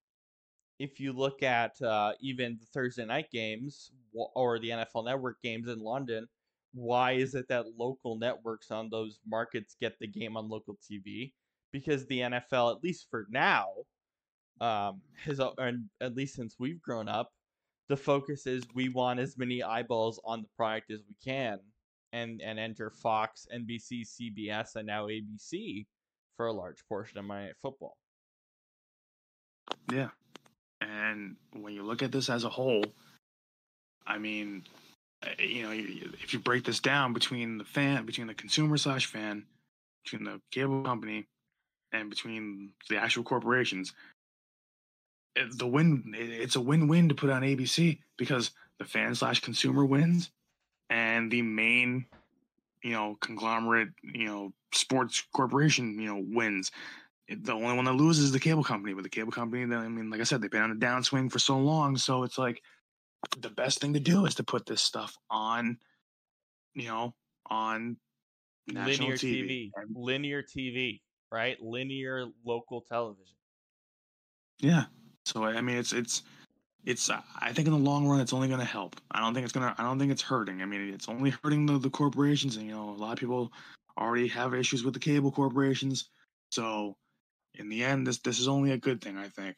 if you look at uh, even the Thursday night games or the N F L Network games in London, why is it that local networks on those markets get the game on local T V? Because the N F L, at least for now, um, has and at least since we've grown up, the focus is we want as many eyeballs on the product as we can, and and enter Fox, N B C, C B S, and now A B C for a large portion of Monday Night Football. yeah, and when you look at this as a whole, I mean, uh, you know, if you break this down between the fan, between the consumer slash fan, between the cable company, and between the actual corporations, the win it's a win-win to put on A B C because the fan slash consumer wins and the main you know conglomerate you know sports corporation you know wins. It, the only one that loses is the cable company, but the cable company, I mean, like I said, they've been on a downswing for so long, so it's like the best thing to do is to put this stuff on you know on national Linear T V. T V, And linear T V, right? Linear local television. yeah, so I mean it's it's it's uh, I think in the long run it's only going to help. I don't think it's going to I don't think it's hurting. I mean, it's only hurting the, the corporations, and you know a lot of people already have issues with the cable corporations. So in the end, this this is only a good thing, I think.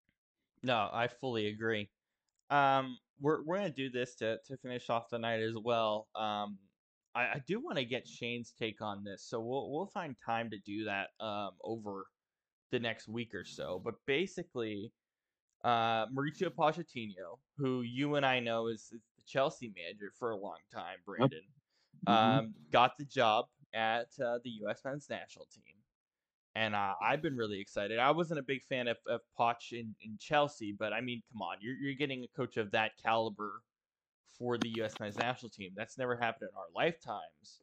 No, I fully agree. Um, we're we're gonna do this to to finish off the night as well. Um, I, I do want to get Shane's take on this, so we'll we'll find time to do that um over the next week or so. But basically, uh, Mauricio Pochettino, who you and I know is, is the Chelsea manager for a long time, Yep. Brandon, Hmm. um, got the job at uh, the U S men's national team. And uh, I've been really excited. I wasn't a big fan of, of Poch in, in Chelsea, but I mean, come on, you're, you're getting a coach of that caliber for the U S men's national team. That's never happened in our lifetimes.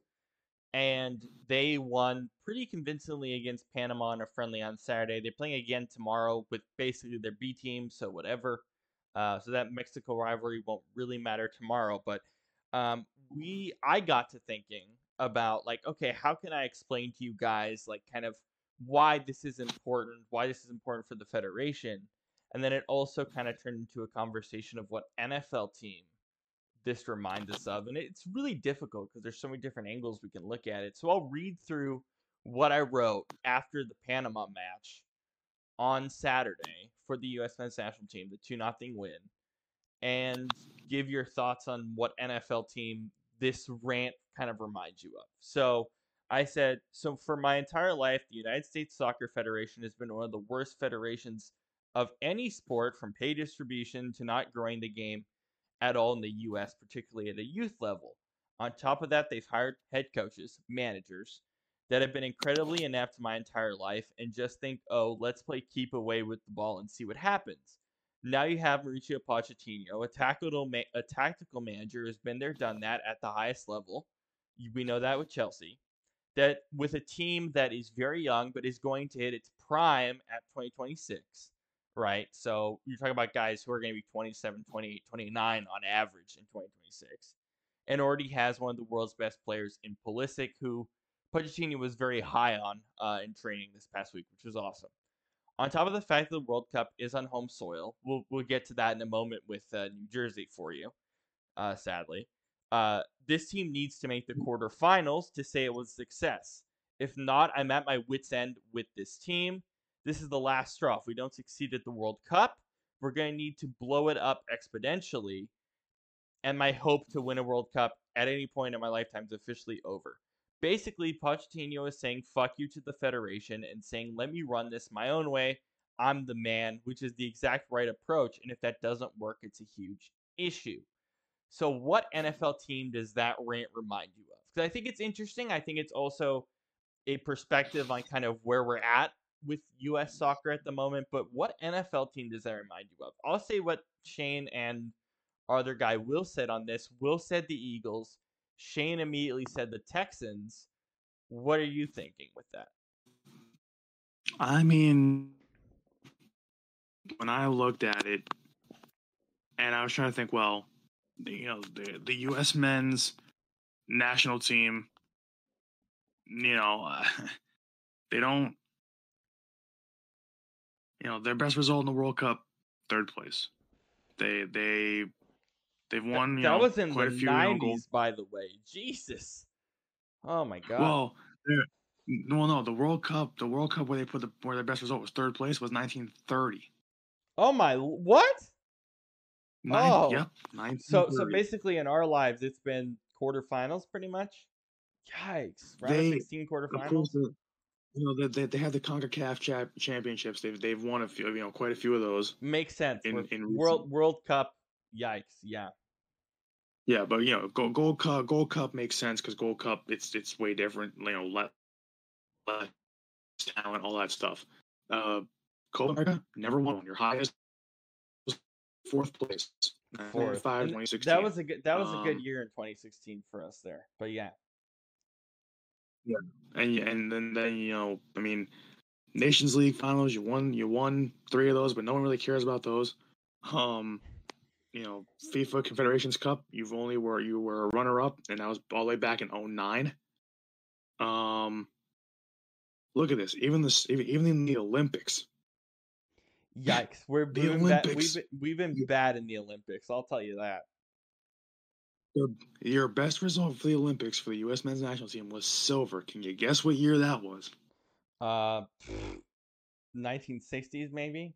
And they won pretty convincingly against Panama in a friendly on Saturday. They're playing again tomorrow with basically their B team, so whatever. Uh, so that Mexico rivalry won't really matter tomorrow. But um, we, I got to thinking about like, okay, how can I explain to you guys like kind of why this is important, why this is important for the federation, and then it also kind of turned into a conversation of what N F L team this reminds us of. And it's really difficult because there's so many different angles we can look at it. So I'll read through what I wrote after the Panama match on Saturday for the U S men's national team, the two nothing win, and give your thoughts on what N F L team this rant kind of reminds you of. So I said, so for my entire life, the United States Soccer Federation has been one of the worst federations of any sport, from pay distribution to not growing the game at all in the U S, particularly at a youth level. On top of that, they've hired head coaches, managers that have been incredibly inept my entire life and just think, oh, let's play keep away with the ball and see what happens. Now you have Mauricio Pochettino, a tactical, ma- a tactical manager who's been there, done that at the highest level. We know that with Chelsea. That with a team that is very young but is going to hit its prime at twenty twenty-six, right? So you're talking about guys who are going to be twenty-seven, twenty-eight, twenty-nine on average in twenty twenty-six, and already has one of the world's best players in Pulisic, who Pochettino was very high on uh, in training this past week, which was awesome. On top of the fact that the World Cup is on home soil, we'll we'll get to that in a moment with uh, New Jersey for you. Uh, sadly, uh, this team needs to make the quarterfinals to say it was a success. If not, I'm at my wits' end with this team. This is the last straw. If we don't succeed at the World Cup, we're going to need to blow it up exponentially. And my hope to win a World Cup at any point in my lifetime is officially over. Basically, Pochettino is saying fuck you to the Federation and saying, let me run this my own way. I'm the man, which is the exact right approach. And if that doesn't work, it's a huge issue. So what N F L team does that rant remind you of? Because I think it's interesting. I think it's also a perspective on kind of where we're at with U S soccer at the moment. But what N F L team does that remind you of? I'll say what Shane and our other guy Will said on this. Will said the Eagles. Shane immediately said the Texans. What are you thinking with that? I mean, when I looked at it, and I was trying to think, well, you know, the the U S men's national team, you know, uh, they don't, you know, their best result in the World Cup, third place. They they they've won, that, you that know, was in quite the a few, you know, gold. nineties, by the way. Jesus. Oh my god. Well, no, no, the World Cup, the World Cup where they put the where their best result was third place was nineteen thirty. Oh my, what? Nine, oh, yep, nineteen thirty. So so basically in our lives it's been quarterfinals pretty much. Yikes! Round They, of sixteen of course, quarterfinals. the, you know, they, they they have the CONCACAF cha- championships. They've they've won a few, you know, quite a few of those. Makes sense. In We're in recent- World World Cup. Yikes! Yeah. Yeah, but you know, Gold, Gold Cup, Gold Cup makes sense because Gold Cup, it's it's way different. You know, less, less talent, all that stuff. Uh, Copa America never won. Your highest was fourth place. Fourth. And twenty sixteen. That was a good. That was a good Um, year in twenty sixteen for us there. But yeah. Yeah, and and then then you know, I mean, Nations League finals, you won you won three of those, but no one really cares about those. Um, you know, FIFA Confederations Cup, you've only were you were a runner up, and that was all the way back in oh nine. Um, look at this, even this even even in the Olympics. Yikes! We're The we've been, bad, Olympics. we've been, we've been bad in the Olympics. I'll tell you that. Your, your best result for the Olympics for the U S men's national team was silver. Can you guess what year that was? Uh, nineteen sixties maybe.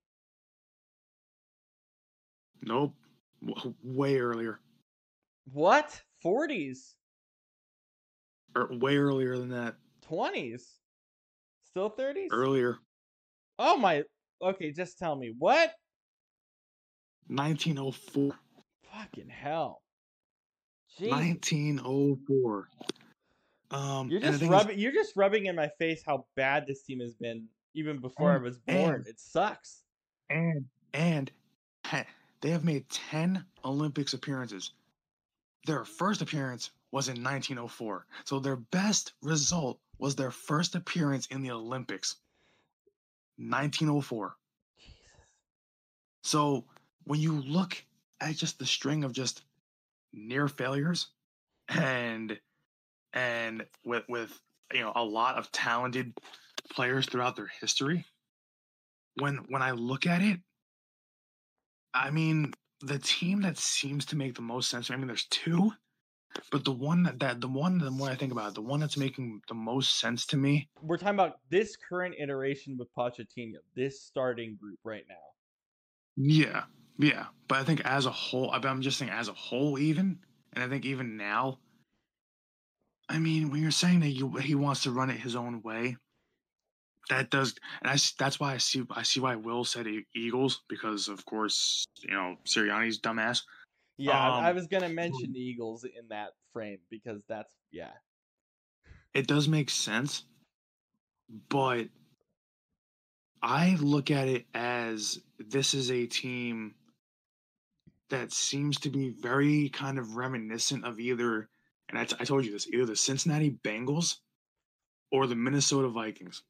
Nope, w- way earlier. What? forties? Or way earlier than that. twenties? Still thirties? Earlier. Oh my. Okay, just tell me what? nineteen oh four. Fucking hell. Jeez. nineteen oh four. Um, You're just rubbing. Is, you're just rubbing in my face how bad this team has been even before and, I was born. And, it sucks. And and they have made ten Olympics appearances. Their first appearance was in nineteen oh four. So their best result was their first appearance in the Olympics. nineteen oh four. Jesus. So when you look at just the string of just near failures and and with with you know a lot of talented players throughout their history, when when I look at it, I mean the team that seems to make the most sense. I mean, there's two, but the one that, that the one the more I think about it, the one that's making the most sense to me. We're talking about this current iteration with Pochettino, this starting group right now. Yeah, yeah, but I think as a whole, I'm just saying as a whole, even, and I think even now. I mean, when you're saying that you, he wants to run it his own way, that does, and I, that's why I see I see why Will said Eagles, because of course you know Sirianni's dumbass. Yeah, um, I was gonna mention the Eagles in that frame because that's yeah. It does make sense, but I look at it as this is a team that seems to be very kind of reminiscent of either, and I, t- I told you this, either the Cincinnati Bengals or the Minnesota Vikings.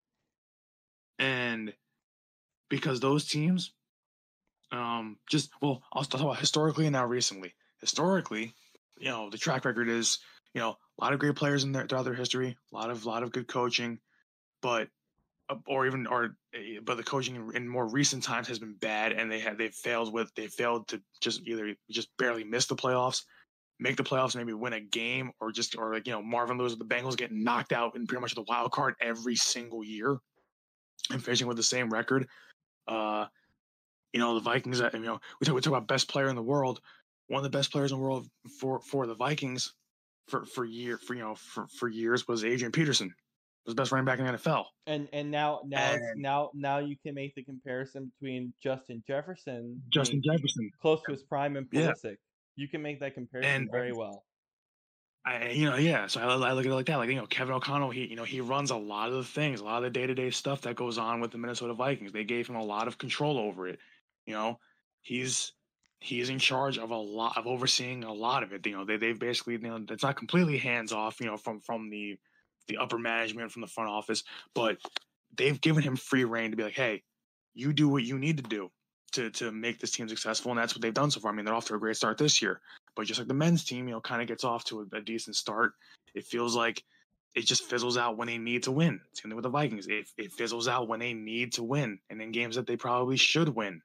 And because those teams, um, just, well, I'll talk about historically and now recently. Historically, you know, the track record is, you know, a lot of great players in there throughout their history, a lot of, lot of good coaching, but uh, or even or uh, but the coaching in, in more recent times has been bad, and they had they failed with they failed to just either just barely miss the playoffs, make the playoffs, maybe win a game, or just or like you know Marvin Lewis with the Bengals getting knocked out in pretty much the wild card every single year and finishing with the same record. Uh, you know the Vikings. uh, You know we talk we talk about best player in the world. One of the best players in the world for for the Vikings for for year for you know for for years was Adrian Peterson, was the best running back in the N F L. And and now now it's And now now you can make the comparison between Justin Jefferson Justin being Jefferson, close to his prime and yeah, Pulisic. You can make that and comparison very well. I, you know, yeah. So I, I look at it like that. Like, you know, Kevin O'Connell, he, you know, he runs a lot of the things, a lot of the day to day stuff that goes on with the Minnesota Vikings. They gave him a lot of control over it. You know, he's he's in charge of a lot of overseeing a lot of it. You know, they they've basically, you know, it's not completely hands off. You know, from from the the upper management, from the front office, but they've given him free reign to be like, hey, you do what you need to do to to make this team successful, and that's what they've done so far. I mean, they're off to a great start this year. But just like the men's team, you know, kind of gets off to a, a decent start. It feels like it just fizzles out when they need to win. Same thing with the Vikings. It, it fizzles out when they need to win and in games that they probably should win.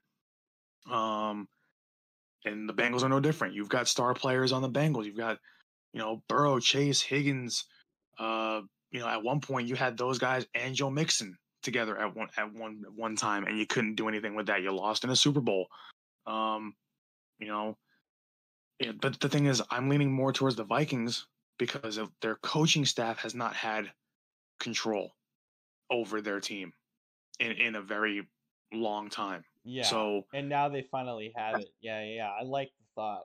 Um, and the Bengals are no different. You've got star players on the Bengals. You've got, you know, Burrow, Chase, Higgins. Uh, you know, at one point you had those guys and Joe Mixon together at one at one at one time, and you couldn't do anything with that. You lost in a Super Bowl. Um, you know, yeah, but the thing is, I'm leaning more towards the Vikings because of their coaching staff has not had control over their team in, in a very long time. Yeah. So And now they finally have it. Yeah, yeah, yeah. I like the thought.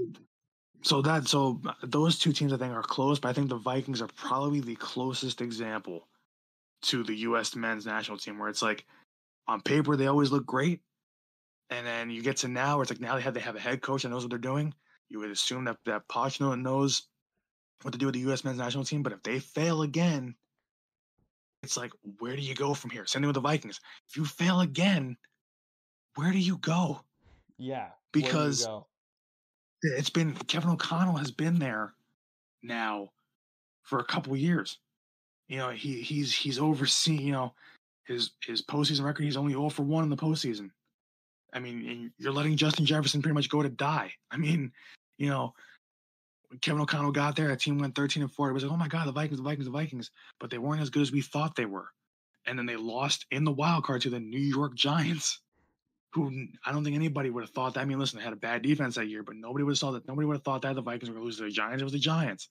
so that so those two teams I think are close, but I think the Vikings are probably the closest example to the U S men's national team where it's like on paper they always look great, and then you get to now where it's like now they have they have a head coach that knows what they're doing. You would assume that that Pochettino knows what to do with the U S men's national team, but if they fail again, it's like, where do you go from here? Same thing with the Vikings. If you fail again, where do you go? Yeah. Because go? it's been Kevin O'Connell has been there now for a couple of years. You know, he he's he's overseen, you know, his his postseason record. He's only zero for one in the postseason. I mean, you're letting Justin Jefferson pretty much go to die. I mean, you know, when Kevin O'Connell got there, that team went thirteen and four. It was like, oh my God, the Vikings, the Vikings, the Vikings. But they weren't as good as we thought they were. And then they lost in the wild card to the New York Giants, who I don't think anybody would have thought that. I mean, listen, they had a bad defense that year, but nobody would have saw that. Nobody would have thought that the Vikings were going to lose to the Giants. It was the Giants.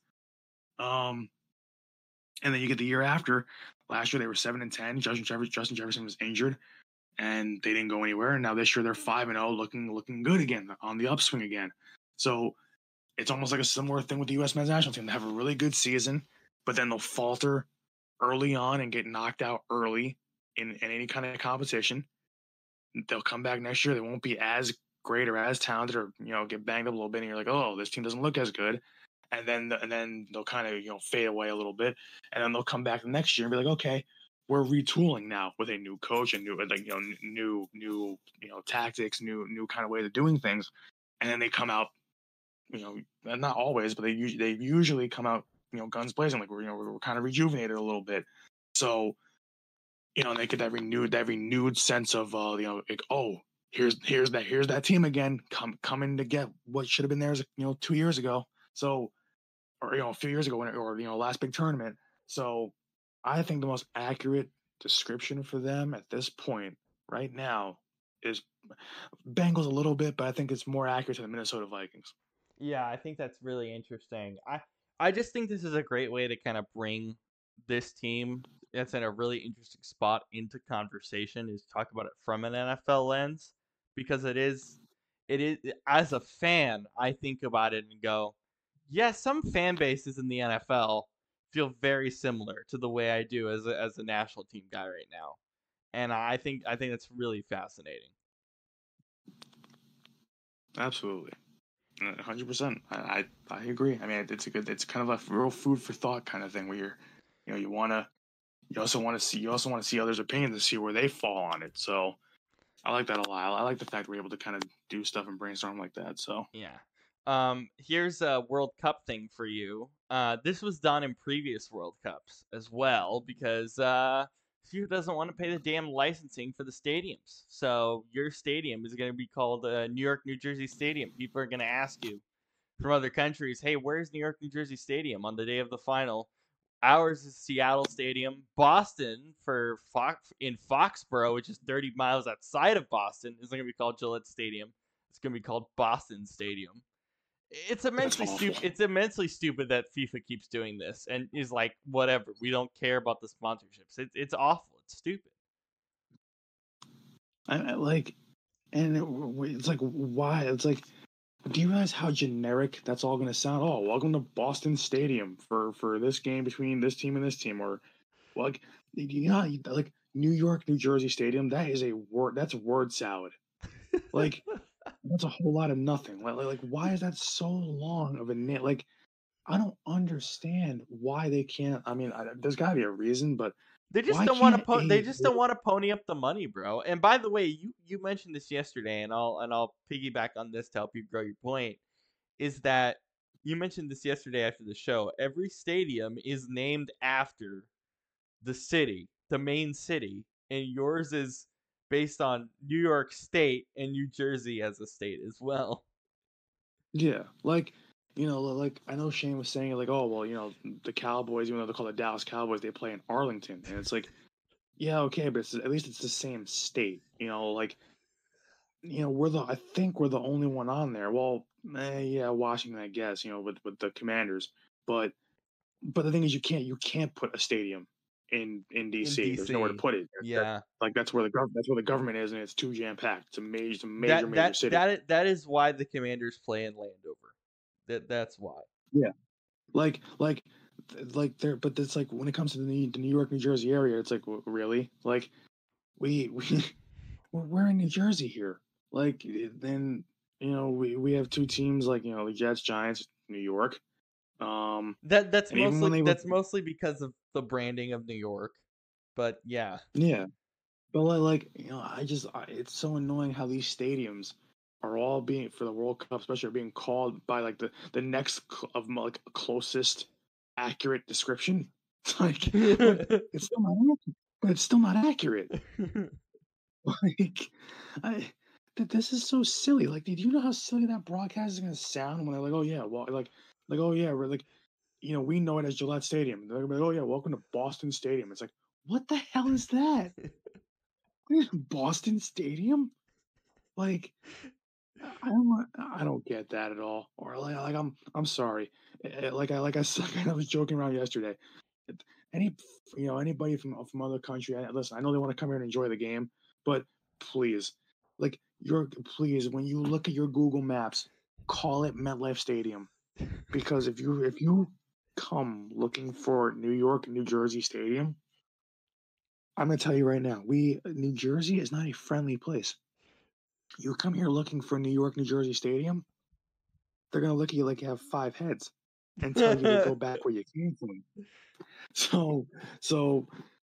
Um, and then you get the year after. Last year they were seven and ten. Justin Jefferson, Justin Jefferson was injured, and they didn't go anywhere. And now this year they're five and zero, looking looking good again, on the upswing again. So it's almost like a similar thing with the U S men's national team. They have a really good season, but then they'll falter early on and get knocked out early in, in any kind of competition. They'll come back next year. They won't be as great or as talented, or you know, get banged up a little bit, and you're like, oh, this team doesn't look as good. And then and then they'll kind of you know fade away a little bit, and then they'll come back the next year and be like, okay, we're retooling now with a new coach and new like you know new new you know tactics, new new kind of ways of doing things, and then they come out, you know, not always, but they usually they usually come out you know guns blazing, like we're you know we're, we're kind of rejuvenated a little bit, so you know and they get that renewed that renewed sense of uh you know like oh here's here's that here's that team again come coming to get what should have been theirs you know two years ago, so or you know a few years ago when it, or you know last big tournament. So I think the most accurate description for them at this point right now is Bengals a little bit, but I think it's more accurate to the Minnesota Vikings. Yeah, I think that's really interesting. I I just think this is a great way to kind of bring this team that's in a really interesting spot into conversation, is talk about it from an N F L lens, because it is it is as a fan, I think about it and go, yeah, some fan bases in the N F L feel very similar to the way I do as a, as a national team guy right now. And I think I think that's really fascinating. Absolutely. one hundred percent. I, I I agree. I mean, it's a good, it's kind of a real food for thought kind of thing where you're, you know, you want to, you also want to see, you also want to see others' opinions and see where they fall on it. So I like that a lot. I like the fact we're able to kind of do stuff and brainstorm like that. So Yeah. Um, here's a World Cup thing for you. Uh, this was done in previous World Cups as well, because uh, FIFA doesn't want to pay the damn licensing for the stadiums. So your stadium is going to be called uh, New York, New Jersey Stadium. People are going to ask you from other countries, hey, where's New York, New Jersey Stadium on the day of the final? Ours is Seattle Stadium. Boston for Fox in Foxborough, which is thirty miles outside of Boston, isn't going to be called Gillette Stadium. It's going to be called Boston Stadium. It's That's immensely awful. stupid. It's immensely stupid that FIFA keeps doing this and is like, whatever. We don't care about the sponsorships. It's it's awful. It's stupid. I, I like, and it, it's like, why? It's like, do you realize how generic that's all going to sound? Oh, welcome to Boston Stadium for for this game between this team and this team, or like, you know, like New York, New Jersey Stadium. That is a word. That's word salad. Like, that's a whole lot of nothing. Like, like, why is that so long of a name? Like, I don't understand why they can't. I mean, I, there's got to be a reason, but They just why don't want to can't po- they a just don't want to pony up the money, bro. And by the way, you you mentioned this yesterday, and I'll and I'll piggyback on this to help you grow your point. Is that you mentioned this yesterday after the show? Every stadium is named after the city, the main city, and yours is based on New York State and New Jersey as a state as well. Yeah, like, you know, like I know Shane was saying like, oh well, you know, the Cowboys, even though they're called the Dallas Cowboys, they play in Arlington, and it's like, yeah, okay, but it's, at least it's the same state. You know, like, you know, we're the I think we're the only one on there. Well, eh, yeah, Washington, I guess, you know, with with the Commanders, but but the thing is, you can't you can't put a stadium in in In D C. There's nowhere to D C. put it. That, Yeah. like that's where the gov- that's where the government is, and it's too jam packed. It's a major, it's a major, That major that city. that that is why the Commanders play in Landover. That that's why. Yeah, like like like there, but it's like when it comes to the New, the New York, New Jersey area, it's like w- really like we we we're we're in New Jersey here. Like then you know we we have two teams like you know the Jets, Giants, New York. Um, That that's and even when mostly they were that's mostly because of the branding of New York. But yeah. yeah, but li- like you know I just I, it's so annoying how these stadiums are all being for the World Cup, especially are being called by like the the next cl- of mo- like closest accurate description. It's like, but it's still not accurate. But it's still not accurate. Like, I th- this is so silly. Like, did you know how silly that broadcast is gonna sound when they're like, "Oh yeah, well, like, like, oh yeah, we're like, you know, we know it as Gillette Stadium." They're gonna be like, "Oh yeah, welcome to Boston Stadium." It's like, what the hell is that? Boston Stadium? Like, I I don't, want- I don't get that at all. Or like, like I'm, I'm sorry. Eh, eh, Like I, like I, said, I was joking around yesterday. It- Any, you know, anybody from from other country, I, listen, I know they want to come here and enjoy the game, but please, like, you're please when you look at your Google Maps, call it MetLife Stadium because if you if you come looking for New York, New Jersey Stadium, I'm gonna tell you right now, we New Jersey is not a friendly place. You come here looking for New York, New Jersey Stadium, they're gonna look at you like you have five heads and tell you to go back where you came from. So, so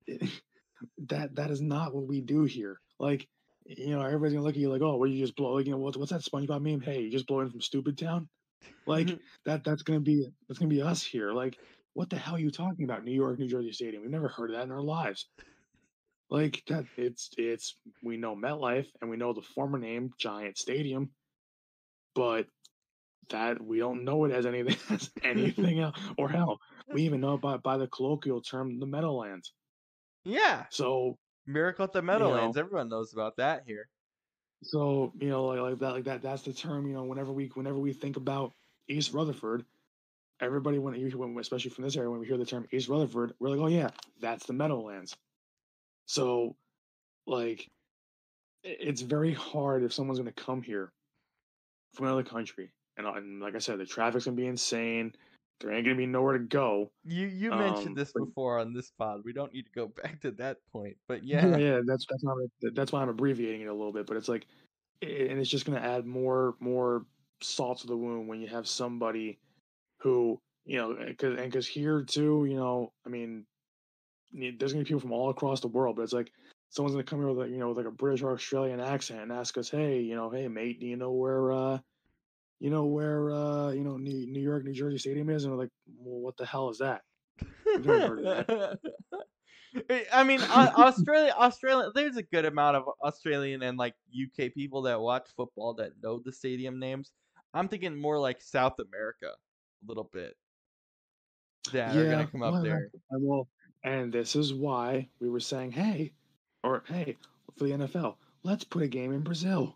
that that is not what we do here. Like, you know, everybody's gonna look at you like, oh, well, you just blow, like, you know, what's what's that SpongeBob meme? Hey, you just blow in from Stupid Town. Like that that's gonna be that's gonna be us here. Like, what the hell are you talking about? New York, New Jersey Stadium. We've never heard of that in our lives. Like that, it's it's we know MetLife and we know the former name Giant Stadium, but that we don't know it as anything as anything else. Or hell, we even know by by the colloquial term the Meadowlands. Yeah. So Miracle at the you know, Meadowlands. Everyone knows about that here. so you know, like, like that, like that. That's the term. You know, whenever we whenever we think about East Rutherford, everybody when you when especially from this area when we hear the term East Rutherford, we're like, oh yeah, that's the Meadowlands. So like, i- it's very hard if someone's going to come here from another country, and, uh, and like I said, the traffic's gonna be insane. There ain't gonna be nowhere to go. You you mentioned Um, this but before on this pod. We don't need to go back to that point. But yeah, yeah. yeah, that's that's not that's why I'm abbreviating it a little bit. But it's like, i- and it's just gonna add more more salt to the wound when you have somebody who you know, because and because here too, you know, I mean, y- there's gonna be people from all across the world, but it's like someone's gonna come here with a, you know with like a British or Australian accent and ask us, hey, you know, hey mate, do you know where uh you know where uh you know New, New York, New Jersey Stadium is? And we're like, well, what the hell is that? We've never heard of that. I I mean, Au Australia Australia there's a good amount of Australian and, like, U K people that watch football that know the stadium names. I'm thinking more like South America a little bit that are gonna Yeah, come up well, there. I will, and this is why we were saying, hey, or hey, for the N F L, let's put a game in Brazil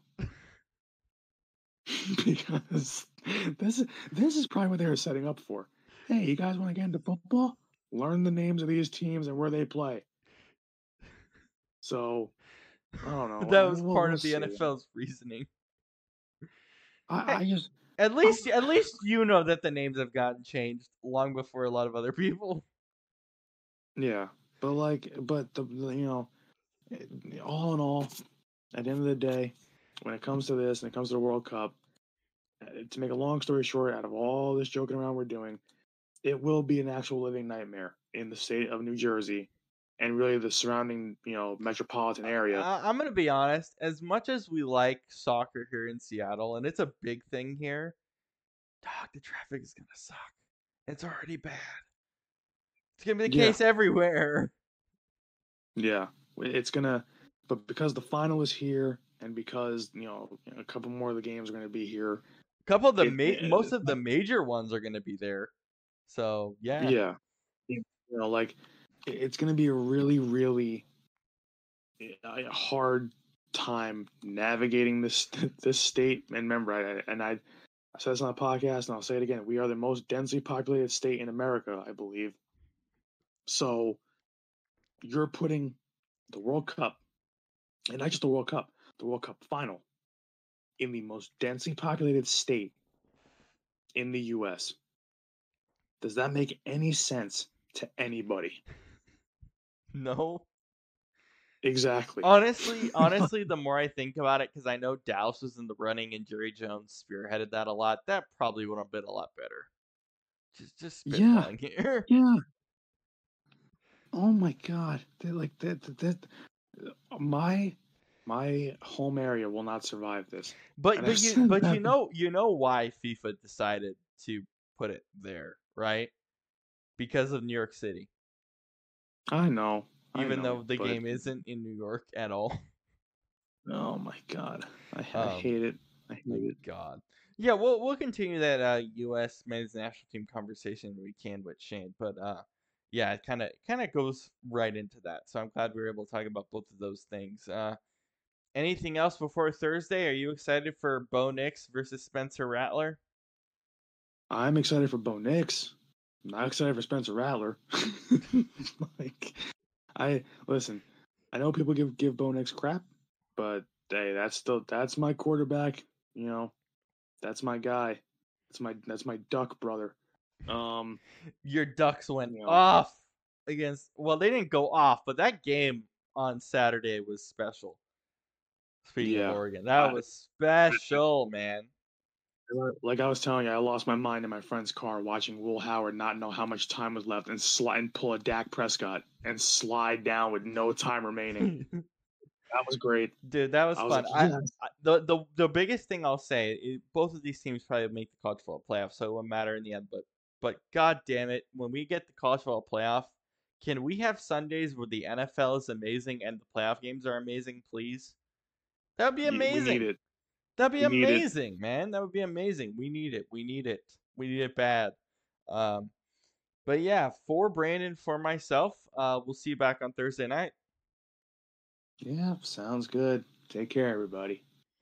because this is this is probably what they were setting up for. Hey, you guys want to get into football? Learn the names of these teams and where they play. So I don't know. That I was mean, we'll part we'll of the see. N F L's reasoning. Hey, I I just at I, least at least you know that the names have gotten changed long before a lot of other people. yeah, but like, but the the- you know, eh, all in all, at the end of the day, when it comes to this and it comes to the World Cup, uh, to make a long story short, out of all this joking around we're doing, it will be an actual living nightmare in the state of New Jersey and really the surrounding, you know, metropolitan area. I I'm gonna be honest, as much as we like soccer here in Seattle, and it's a big thing here, dog, the traffic is gonna suck. It's already bad. It's gonna be the Yeah, case everywhere. yeah, it's gonna, but because the final is here and because you know a couple more of the games are gonna be here, A couple of the it, ma- most it of the major ones are gonna be there. So yeah, yeah, you know, like it- it's gonna be a really, really a hard time navigating this this state. And remember, I, and I, I said this on the podcast, and I'll say it again: we are the most densely populated state in America, I believe. So you're putting the World Cup, and not just the World Cup, the World Cup final, in the most densely populated state in the U S. Does that make any sense to anybody? no. Exactly. Honestly, honestly, the more I think about it, because I know Dallas was in the running and Jerry Jones spearheaded that a lot, that probably would have been a lot better. Just just Yeah, spitballing here. yeah. Oh my God. They're like that. That, that my my home area will not survive this. But And I've but you said but you that. know you know why FIFA decided to put it there, right? Because of New York City. I know, I Even know, though the but game isn't in New York at all. oh my God, I I Um hate it. I my hate it. god. Yeah, we'll we'll continue that uh U S men's national team conversation when we can with Shane, but uh yeah, it kind of kind of goes right into that. So I'm glad we were able to talk about both of those things. Uh anything else before Thursday? Are you excited for Bo Nix versus Spencer Rattler? I'm excited for Bo Nix. I'm not excited for Spencer Rattler. Like, I listen. I know people give give Bo Nix crap, but hey, that's still that's my quarterback. You know, that's my guy. That's my that's my duck brother. Um, Your Ducks went you know, off against, well, they didn't go off, but that game on Saturday was special. Speaking of yeah. Oregon, that I, was special, man. like I was telling you, I lost my mind in my friend's car watching Will Howard not know how much time was left and slide and pull a Dak Prescott and slide down with no time remaining. That was great. Dude, that was I was fun. like, I, yes. I the, the the biggest thing I'll say is both of these teams probably make the college football playoff, so it won't matter in the end. But but god damn it, when we get the college football playoff, can we have Sundays where the N F L is amazing and the playoff games are amazing, please? That would be We need amazing. it. That'd be We need it. amazing, man. That would be amazing. We need it. We need it. We need it bad. Um, but yeah, for Brandon, for myself, uh, we'll see you back on Thursday night. Yeah, sounds good. Take care, everybody.